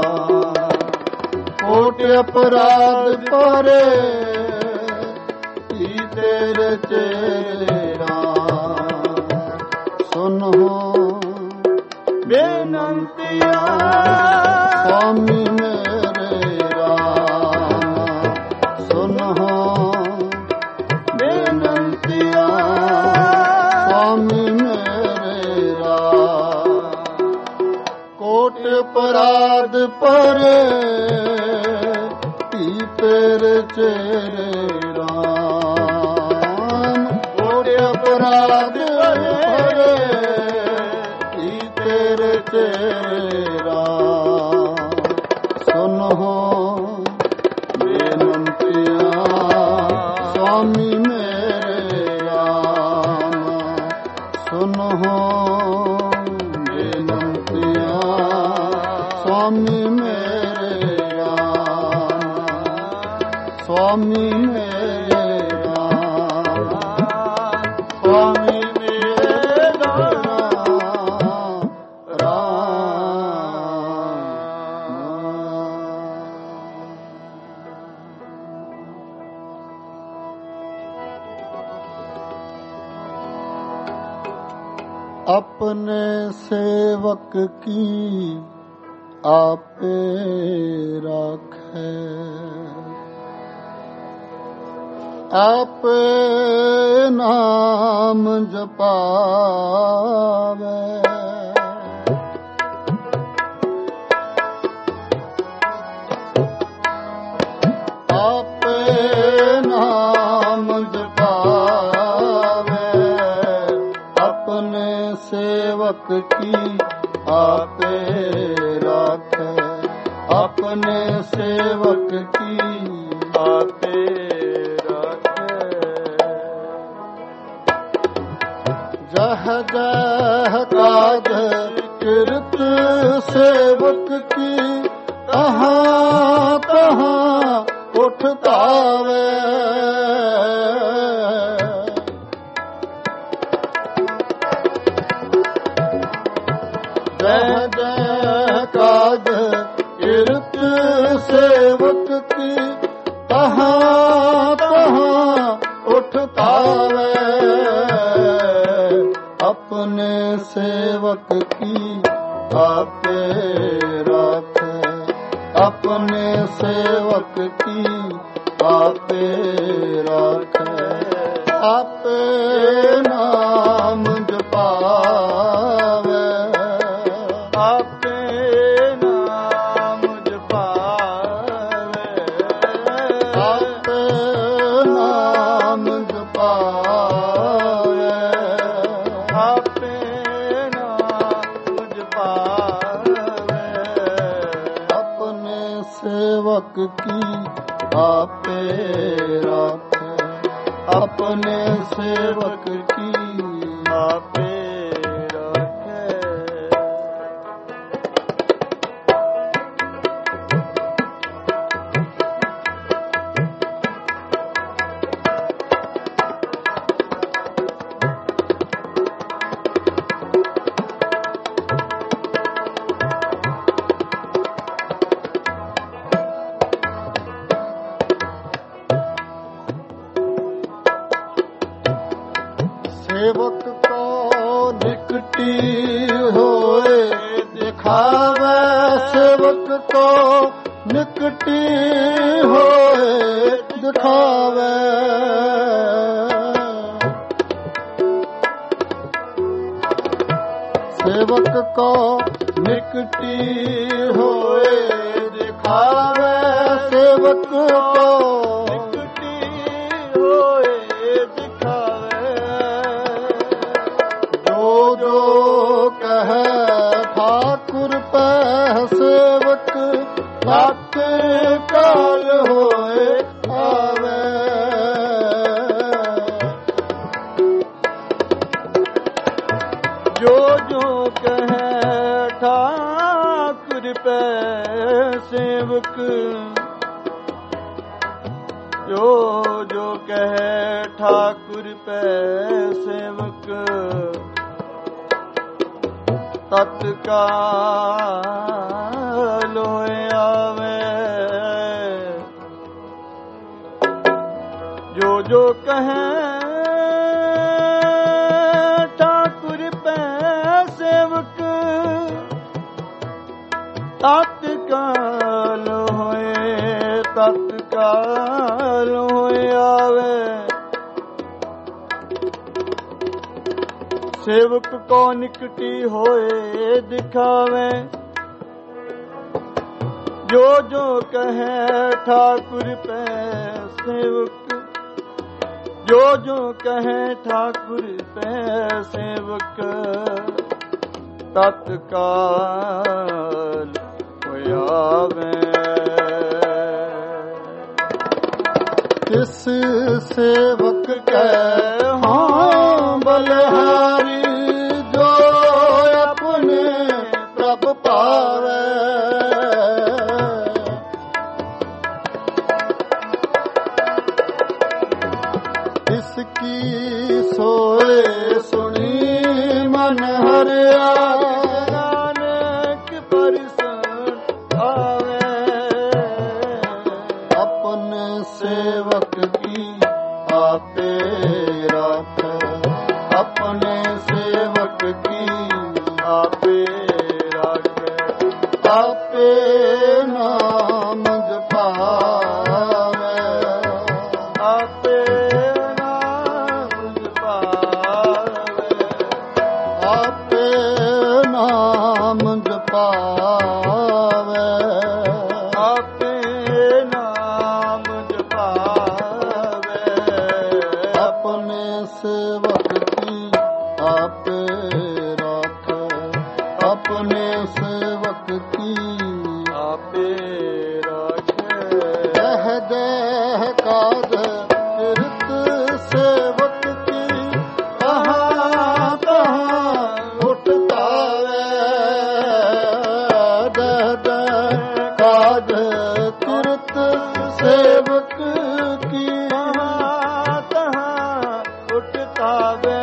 ਕੋਟ ਅਪਰਾਧ ਪਰੇ ਕੀ ਤੇਰੇ ਤੇਰਾ ਸੁਨੋ ਬੇਨੰਤੀਆ स्वामी मेरे राम सुनो बेनंतिया स्वामी मेरे राम कोट अपराध परे ती तेरे चेरे राम कोट अपराध परे ती तेरे चेरे राम सुनो बेनंतिया स्वामी मेरे राम सुनो बेनंतिया स्वामी मेरे राम स्वामी मेरे राम स्वामी मेरे राम अपने सेवक की आपे राखे आपे नाम जपावे आपे नाम जपावे अपने सेवक की आपे राखे अपने सेवक की आपे राखे जह जह काज किरत सेवक की तहाँ तहाँ उठतावे जह जह काज किरत सेवक की तहाँ तहाँ उठतावे अपने सेवक की आपे राखे अपने सेवक की आपे राखे ਆਪੇ ਨਾਮ ਜਪਾਵੇ, ਆਪੇ ਨਾਮ ਜਪਾਵੇ, ਆਪੇ ਨਾਮ ਜਪਾਵੇ, ਆਪੇ ਨਾਮ ਜਪਾਵੇ, ਆਪਣੇ ਸੇਵਕ ਕੀ ਆਪੇ ਰਾਖੇ, ਆਪਣੇ ਸੇਵਕ ਕੀ ਆਪੇ ਰਾਖੇ। ਸੇਵਕ ਕੋ ਨਿਕਟੀ ਹੋਏ ਦਿਖਾਵੇ, ਸੇਵਕ ਕੋ ਨਿਕਟੀ ਹੋਏ ਦਿਖਾਵੇ, ਸੇਵਕ ਕੋ ਨਿਕਟੀ ਹੋਏ ਦਿਖਾਵੇ, ਸੇਵਕ ਕੋ ਨਿਕਟੀ ਹੋਏ ਦਿਖਾਵੇ, ਜੋ ਜੋ ਕਹੈ ਠਾਕੁਰ ਪੈ ਸੇਵਕ, ਲੱਖ ਕਾਲ ਹੋਏ ਆਵੇ, ਜੋ ਜੋ ਕਹੈ ਠਾਕੁਰ ਪੈ ਸੇਵਕ, ਜੋ ਜੋ ਕਹੈ ਠਾਕੁਰ ਪੈ ਸੇਵਕ, ਤਤਕਾਲ ਹੋਇ ਆਵੇ, ਜੋ ਜੋ ਕਹੈ ਠਾਕੁਰ ਪੈ ਸੇਵਕ, ਤਤਕਾਲ ਹੋਏ, ਤਤਕਾਲ ਹੋਇ ਆਵੇ, ਸੇਵਕ ਕੋ ਨਿਕਟੀ ਹੋਏ ਦਿਖਾਵੇ, ਜੋ ਜੋ ਕਹੈ ਠਾਕੁਰ ਪੈ ਸੇਵਕ, ਜੋ ਜੋ ਕਹੈ ਠਾਕੁਰ ਪੈ ਸੇਵਕ, ਤਤਕਾਲ ਹੋਇ ਆਵੇ, ਤਿਸ ਸੇਵਕ ਕੈ ਹਾਂ ਬਲਿਹਾਰੀ, ਜੋ ਆਪਣੇ ਪ੍ਰਭ ਪਾਵੇ, ਤਿਸ ਕੀ ਸੋਏ ਸੁਣੀ ਮਨ ਹਰਿਆ, ਨਾਨਕ ਪਰਸਨ ਆਵੇ, ਆਪਣੇ ਸੇਵਕ ਕੀ ਆਪੇ ਰਾਖੇ, ਆਪਣੇ ਸੇਵਕ ਕੀ ਆਪੇ ਰਾਖੇ, ਆਪੇ ਨਾਮ ਜਪਾਵੇ, ਆਪੇ ਨਾਮ ਜਪਾਵੇ, ਆਪੇ ਨਾਮ ਜਪਾਵੇ, ਆਪੇ ਨਾਮ ਜਪਾਵੇ, ਆਪਣੇ ਸੇਵਕ ਕੀ ਆਪੇ ਰਾਖੇ, ਆਪਣੇ ਸੇਵਕ ਕੀ ਆਪੇ ਰਾਖੇ, ਦਹ ਦਹ ਕਾਜ ਕਿਰਤ ਸੇਵਕ ਕੀ, ਕਹਾਂ ਕਹਾਂ ਉੱਠ ਪਾਵੇ, ਦਹ ਦਹ ਕਾਜ ਕਿਰਤ ਸੇਵਕ ਕੀ, ਤਹਾਂ ਤਹਾਂ ਉੱਠ ਤਾਵੇ,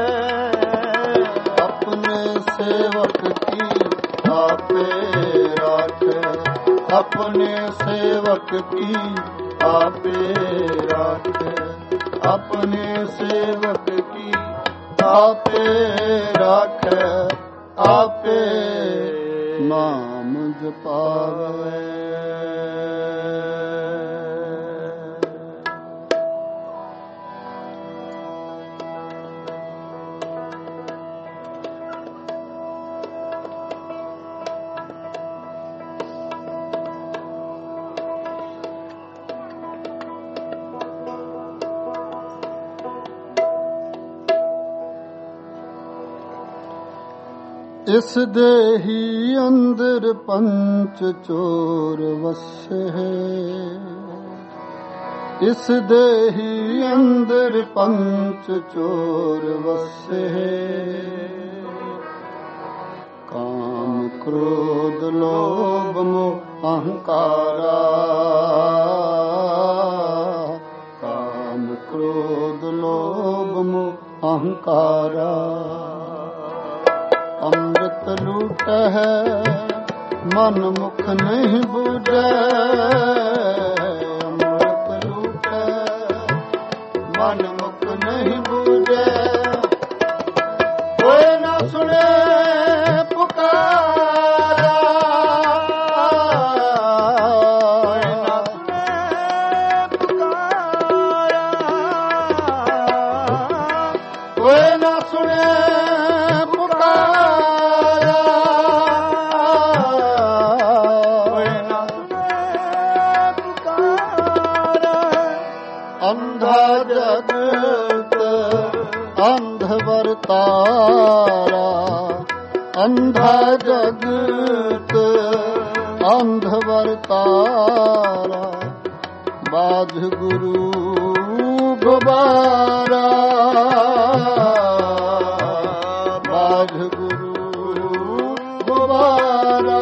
ਆਪਣੇ ਸੇਵਕ ਕੀ ਆਪੇ ਰਾਖੇ, ਆਪਣੇ ਸੇਵਕ ਕੀ ਆਪੇ ਰਾਖੇ, ਆਪਣੇ ਸੇਵਕ ਕੀ ਆਪੇ ਰਾਖੇ, ਆਪੇ ਨਾਮ ਜਪਾਵੇ। ਇਸ ਦੇਹੀ ਅੰਦਰ ਪੰਚ ਚੋਰ ਵਸੇ, ਇਸ ਦੇਹੀ ਅੰਦਰ ਪੰਚ ਚੋਰ ਵਸੇ। ਕਾਮ ਕ੍ਰੋਧ ਲੋਭ ਮੋਹ ਅਹੰਕਾਰਾ, ਕਾਮ ਕ੍ਰੋਧ ਲੋਭ ਮੋਹ ਅਹੰਕਾਰਾ। ਅੰਮ੍ਰਿਤ ਲੂਟੈ ਮਨ ਮੁਖ ਨਹੀਂ ਬੂਝੈ, ਅੰਮ੍ਰਿਤ ਲੂਟੈ ਮਨ ਮੁਖ ਨਹੀਂ ਬੂਝੈ। ਕੋਈ ਨਾ ਸੁਣੇ ਪੁਕਾਰਾ, ਕੋਈ ਨਾ ਸੁਣੇ ਪੁਕਾਰਾ, ਕੋਈ ਨਾ ਸੁਣੇ ਤਾਰਾ। ਅੰਧਾ ਜਗਤ ਅੰਧ ਵਰਤਾਰਾ, ਬਾਝ ਗੁਰੂ ਗਵਾਰਾ, ਬਾਝ ਗੁਰੂ ਗਵਾਰਾ।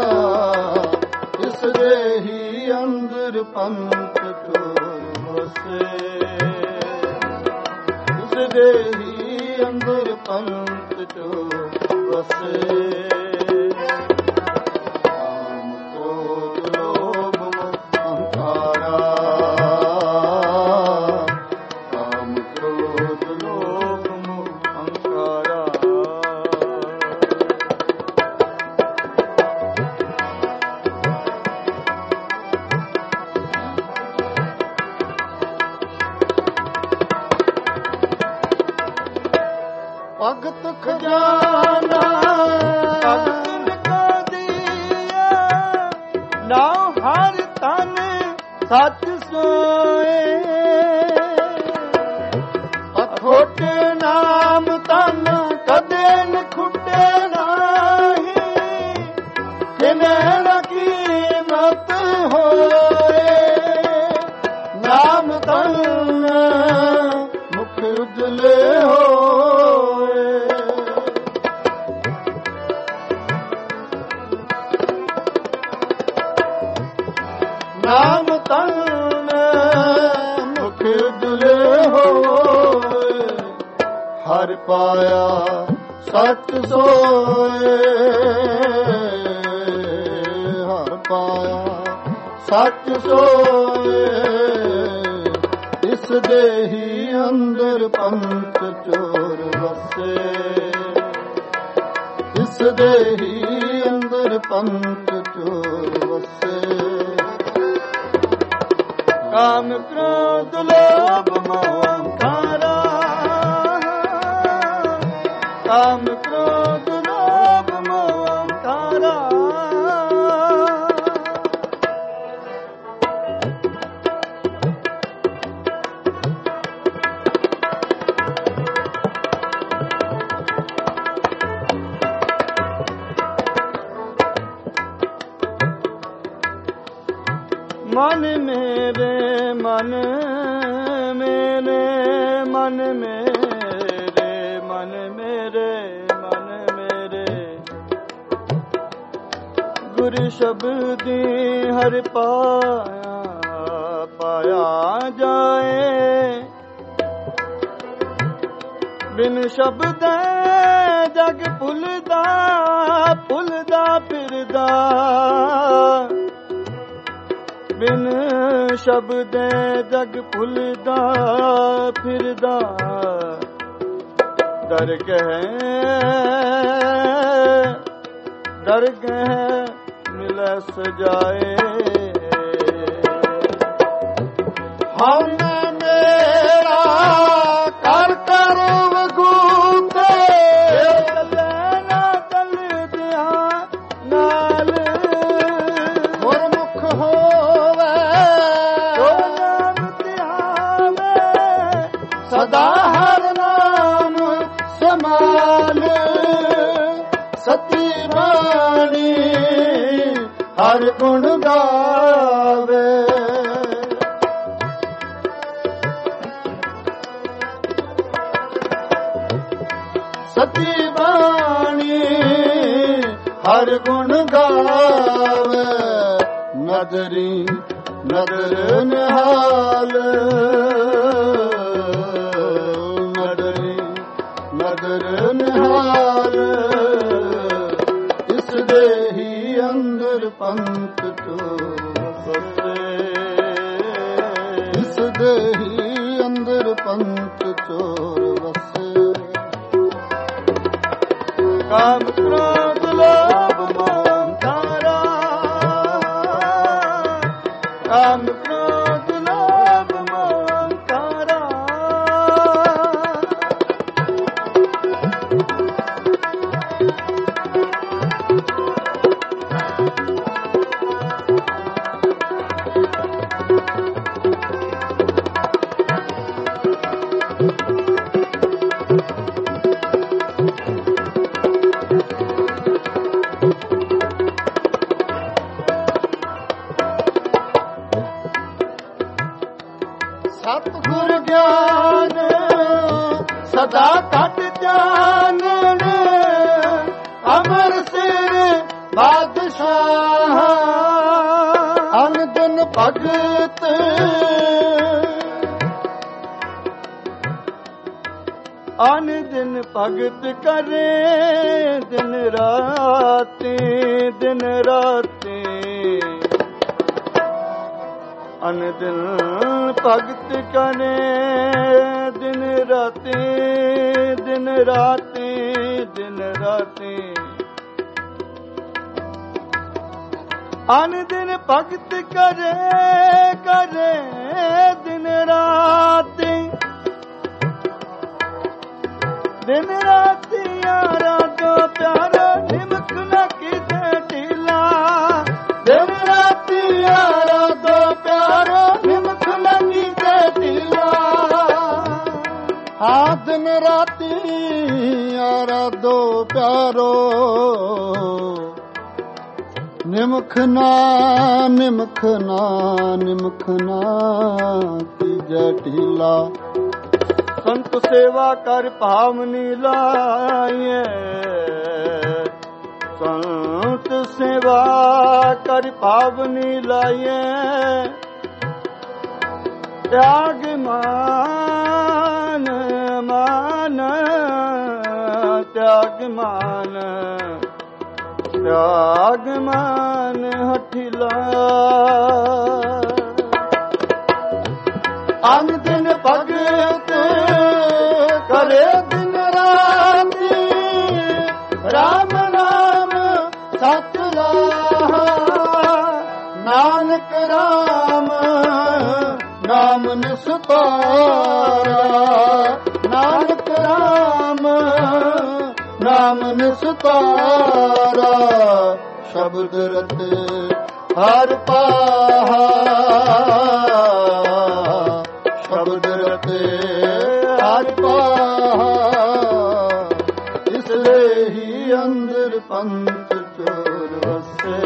ਇਸ ਦੇਹੀ ਅੰਦਰ ਪੰਚ ਚੋਰ ਵਸੇ, ਇਸ ਦੇਹੀ ਅੰਦਰ ਪੰਚ ਚੋਰ ਵਸੇ। ਕਾਮ ਕ੍ਰੋਧ ਲੋਭ ਮੋਹ ਅਹੰਕਾਰਾ, ਕਾਮ ਕ੍ਰੋਧ ਲੋਭ ਮੋਹ ਅਹੰਕਾਰਾ। ਭਗਤ ਖਜ਼ਾਨਾ ਭਗਤ ਕਾ ਦੀਆ, ਨਾਉ ਹਰ ਤਨ ਸੱਚ ਸੋਏ। ਅਖੋਟ ਨਾਮ ਤਨ ਕਦੇ ਨ ਖੁੱਟੇ ਨਾਹੀ, ਕਿਨੇ ਨ ਕੀਮਤ ਹੋਏ। ਨਾਮ ਤਨ ਮੁਖ ਉਜਲੇ ਹੋ, ਨਾਮ ਤਨ ਮੁਖ ਉਜਲੇ ਹੋਏ। ਹਰਿ ਪਾਇਆ ਸੱਚ ਸੋਏ, ਹਰਿ ਪਾਇਆ ਸੱਚ ਸੋਏ। ਇਸ ਦੇਹੀ ਅੰਦਰ ਪੰਚ ਚੋਰ ਵਸੇ, ਇਸ ਦੇਹੀ ਅੰਦਰ ਪੰਚ ਚੋਰ ਵਸੇ। ਕਾਮ ਕ੍ਰੋਧ ਲੋਭ ਮੋਹ ਅਹੰਕਾਰਾ, ਕਾਮ ਕ੍ਰੋਧ ਲੋਭ ਮੋਹ ਅਹੰਕਾਰਾ। ਮਨ ਮੇਰੇ ਮਨ ਮੇਰੇ ਮਨ ਮੇਰੇ ਮਨ ਮੇਰੇ ਮਨ ਮੇਰੇ, ਗੁਰ ਸ਼ਬਦੀ ਹਰਿ ਪਾਇਆ ਪਾਇਆ ਜਾਏ। ਬਿਨ ਸ਼ਬਦ ਜਗ ਭੁੱਲਦਾ ਭੁੱਲਦਾ ਫਿਰਦਾ, ਬਿਨ ਸ਼ਬਦ ਜਗ ਭੁੱਲਦਾ ਫਿਰਦਾ। ਦਰਗਹਿ ਦਰਗਹਿ ਮਿਲੈ ਸਜਾਏ। ਹਮ ਮੇਰਾ ਕਰ ਕਰ ਵਗੂਤੇ, ਨਾ ਦਲ ਦਿਆ ਨਾਲ ਗੁਰਮੁਖ ਹੋਵੇ। ਸਦਾ ਹਰ ਨਾਮ ਸਮਾਲ, ਸਤੀ ਬਾਣੀ ਹਰ ਗੁਣ ਗਾਵੇ। ਸਤੀ ਬਾਣੀ ਹਰ ਗੁਣ ਗਾਵੇ। ਨਦਰੀ ਨਦਰ ਨਿਹਾਲ ਨਦਰੀ ਨਦਰ ਨਿਹਾਲ ਇਸ ਦੇ ਹੀ ਅੰਦਰ ਪੰਥ ਚੋਰ ਵਸੇ। ਇਸ ਦੇ ਹੀ ਅੰਦਰ ਪੰਥ ਚੋਰ ਵਸੇ। ਕਾਮ ਕ੍ਰੋਧ ਲੋਭ ਮੋਹ ਕਾਰਾ ਕਾਮ ਕ੍ਰੋਧ ਲੋਭ ਮੋਹ ਕਾਰਾ। ਸਤਿਗੁਰ ਗਿਆਨ ਸਦਾ ਘਟ ਜਾਣਨ ਅਮਰ ਸਿਰ ਬਾਦਸ਼ਾਹ। ਅਨ ਦਿਨ ਭਗਤ ਅਨ ਦਿਨ ਭਗਤ ਕਰੇ ਦਿਨ ਰਾਤੀ ਦਿਨ ਰਾਤੀ। ਅਨ ਦਿਨ ਭਗਤ ਕਰੇ ਦਿਨ ਰਾਤੀ ਦਿਨ ਰਾਤੀ ਦਿਨ ਰਾਤੀ। ਅਨ ਦਿਨ ਭਗਤ ਕਰੇ ਕਰੇ ਦਿਨ ਰਾਤੀ ਦਿਨ ਰਾਤੀ। ਯਾਰਾ ਤੋਂ ਪਿਆਰਾ ਨਿਮਕ ਨ ਕਿਤੇ ਢੀਲਾ। ਦਿਨ ਰਾਤੀ ਯਾਰਾ ਤੋਂ ਪਿਆਰਾ ਨਿਮਕ ਨ ਕਿਤੇ ਢੀਲਾ। ਹਾਂ ਦਿਨ ਰਾਤੀ ਯਾਰਾ ਦੋ ਪਿਆਰੋ ਨਿਮਖ ਨਾ ਨਿਮਖ ਨਾ ਨਿਮਖ ਨਾ ਤੀਜਾ ਢੀਲਾ। ਸੰਤ ਸੇਵਾ ਕਰ ਭਾਵਨੀ ਲਾਈਏ। ਸੰਤ ਸੇਵਾ ਕਰ ਭਾਵਨੀ ਲਾਈਏ। ਤਿਆਗ ਮਾਨ ਮਾਨ ਤਿਆਗ ਮਾਨ ਤਿਆਗ ਮਾਨ ਹਠਿਲਾ। ਅਨ ਦਿਨ ਭਗਤ ਕਰੇ ਦਿਨ ਰਾਤੀ। ਰਾਮ ਨਾਮ ਸਚ ਲਾਹਾ। ਨਾਨਕ ਰਾਮ ਨਾਮ ਨਿਸਤਾਰਾ। ਨਾਨਕ ਰਾਮ ਨਾਮ ਨਿਸਤਾਰਾ। ਸ਼ਬਦ ਰਤੇ ਹਰ ਪਾਹਾ। ਸ਼ਬਦ ਰਤੇ ਹਰ ਪਾਹਾ। ਇਸ ਲਈ ਹੀ ਅੰਦਰ ਪੰਥ ਚੋਰ ਵਸੇ।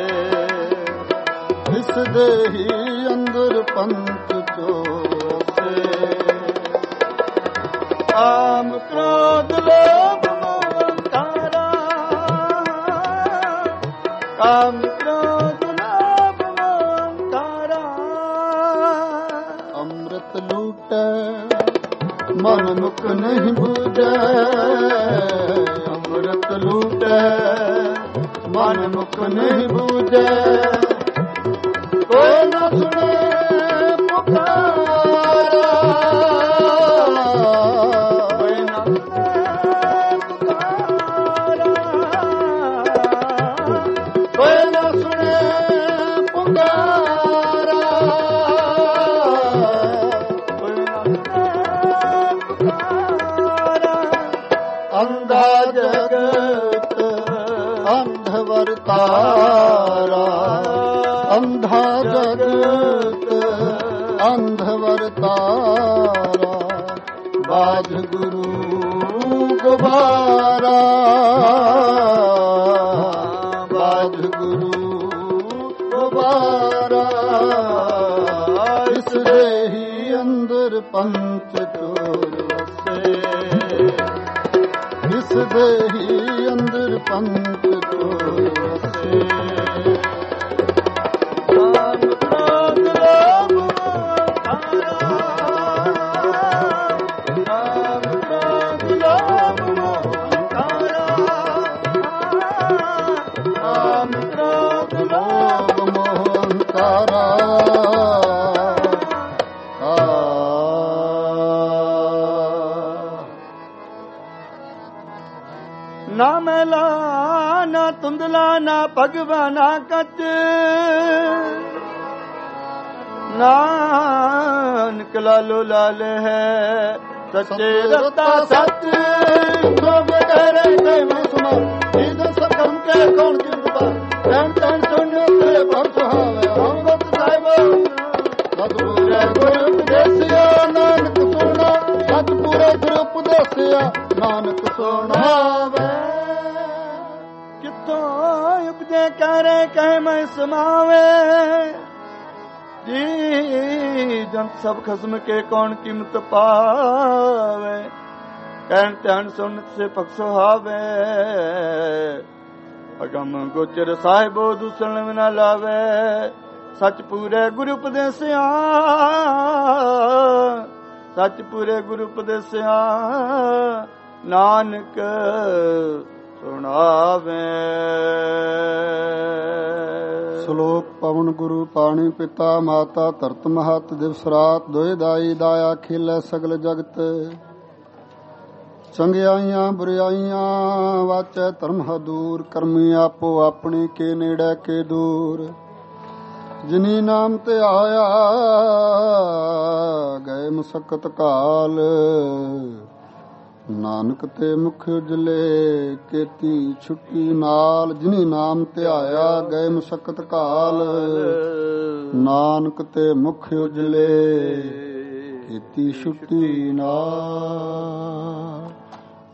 ਇਸ ਦੇ ਹੀ ਅੰਦਰ ਪੰਥ ਚੋਰ ਵਸੇ। ਕਾਮ ਕ੍ਰੋਧ ਲੋਭ ਮੋਹ ਕਾਰਾ। ਕਾਮ ਕ੍ਰੋਧ ਲੋਭ ਮੋਹ ਕਾਰਾ। ਅੰਮ੍ਰਿਤ ਲੂਟੈ ਮਨ ਮੁਖ ਨਹੀਂ ਬੂਝੈ। ਅੰਮ੍ਰਿਤ ਲੂਟੈ ਮਨ ਮੁਖ ਨਹੀਂ ਬੂਝੈ। ਕੋਈ ਨਾ ਸੁਣੇ ਪੁਕਾਰਾ। ਕੋਈ ਨਾ ਸੁਣੇ ਪੁਕਾਰਾ। ਕੋਈ ਨਾ ਸੁਣੇ ਪੁਕਾਰਾ। ਕੋਈ ਨਾ ਸੁਣੇ ਪੁਕਾਰਾ। ਅੰਧਾ ਜਗਤ ਅੰਧ ਵਰਤਾਰਾ। ਅੰਧਾ ਜਗਤ ਅੰਧ ਵਰਤਾਰਾ। ਬਾਝ ਗੁਰੂ ਗਵਾਰਾ। ਵਸਦੇ ਹੀ ਅੰਦਰ ਪੰਥ ਕੋ ਵਸੇ। ਨਾਮ ਪ੍ਰਭ ਨਾਮ ਆਰਾ, ਨਾਮ ਪ੍ਰਭ ਨਾਮ ਆਰਾ, ਨਾਮ ਪ੍ਰਭ ਲੋਭ ਮੋਹ ਅੰਕਾਰਾ। ਨਾ ਮੈਲਾ ਨਾ ਧੁੰਦਲਾ ਨਾ ਭਗਵਾਨਾ ਕੱਚ, ਨਾਨਕ ਲਾਲੋ ਲਾਲ ਹੈ ਸੱਚੇ ਰਤਾ ਸੱਚ। ਸਭ ਕਰੇ ਕੈ ਮੈਂ ਸੁਮਾ ਇਹਦਾ ਸਕਮ ਕੇ ਕੌਣ ਕਿਰਪਾ। ਤਨ ਤਨ ਸੁਣ ਤੇ ਭਰ ਸੁਹਾਵੇ ਅੰਗਤ ਸਾਹਿਬ ਸਤਿਗੁਰੇ ਗੁਰ ਉਪਦੇਸਿਆ। ਨਾਨਕ ਸੁਣਾ ਸਤਿਗੁਰੇ ਗੁਰ ਉਪਦੇਸਿਆ, ਨਾਨਕ ਸੁਣਾਵੇ। ਕਿੱਥੋਂ ਉਪਜੇ ਕਰੇ ਕਹਿ ਮੈਂ ਸਮਾਵੇ, ਜੀ ਜੰਤ ਸਭ ਖਸਮ ਕੇ ਕੌਣ ਕੀਮਤ ਪਾਵੇ। ਕਹਿਣ ਧਿਆਨ ਸੁਣ ਸੇ ਭਗ ਸੁਹਾਵੇ, ਅਗਮ ਗੋਚਰ ਸਾਹਿਬੋ ਦੂਸਣ ਨਾ ਲਾਵੇ। ਸੱਚ ਪੂਰੇ ਗੁਰੂ ਉਪਦੇਸਿਆ, ਸੱਚ ਪੂਰੇ ਗੁਰੂ ਉਪਦੇਸਿਆ, ਨਾਨਕ ਸੁਣਾਵੇ। ਸ਼ਲੋਕ ਪਵਨ ਗੁਰੂ ਪਾਣੀ ਪਿਤਾ ਮਾਤਾ ਧਰਤ ਮਹਤ ਦਿਵਸ ਰਾਤ ਦੋਇ ਦਾਈ ਦਾਇਆ ਖੇਲੇ ਸਗਲ ਜਗਤ। ਚੰਗਿਆਈਆਂ ਬੁਰਿਆਈਆਂ ਵਾਚੈ ਧਰਮ ਹਦੂਰ, ਕਰਮੀ ਆਪੋ ਆਪਣੀ ਕੇ ਨੇੜੇ ਕੇ ਦੂਰ। ਜਿਨੀ ਨਾਮ ਤੇ ਆਇਆ ਗਏ ਮੁਸਕਤ ਕਾਲ, ਨਾਨਕ ਤੇ ਮੁਖ ਉਜਲੇ ਕੀਤੀ ਛੁੱਟੀ ਨਾਲ। ਜਿਨੀ ਨਾਮ ਤੇ ਆਇਆ ਗਏ ਮੁਸਕਤ ਕਾਲ, ਨਾਨਕ ਤੇ ਮੁਖ ਉਜਲੇ ਕੀਤੀ ਛੁੱਟੀ ਨਾਲ।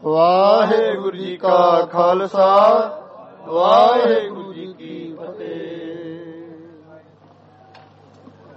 ਵਾਹਿਗੁਰੂ ਜੀ ਕਾ ਖਾਲਸਾ, ਵਾਹਿਗੁਰੂ ਜੀ ਕੀ ਫਤਿਹ।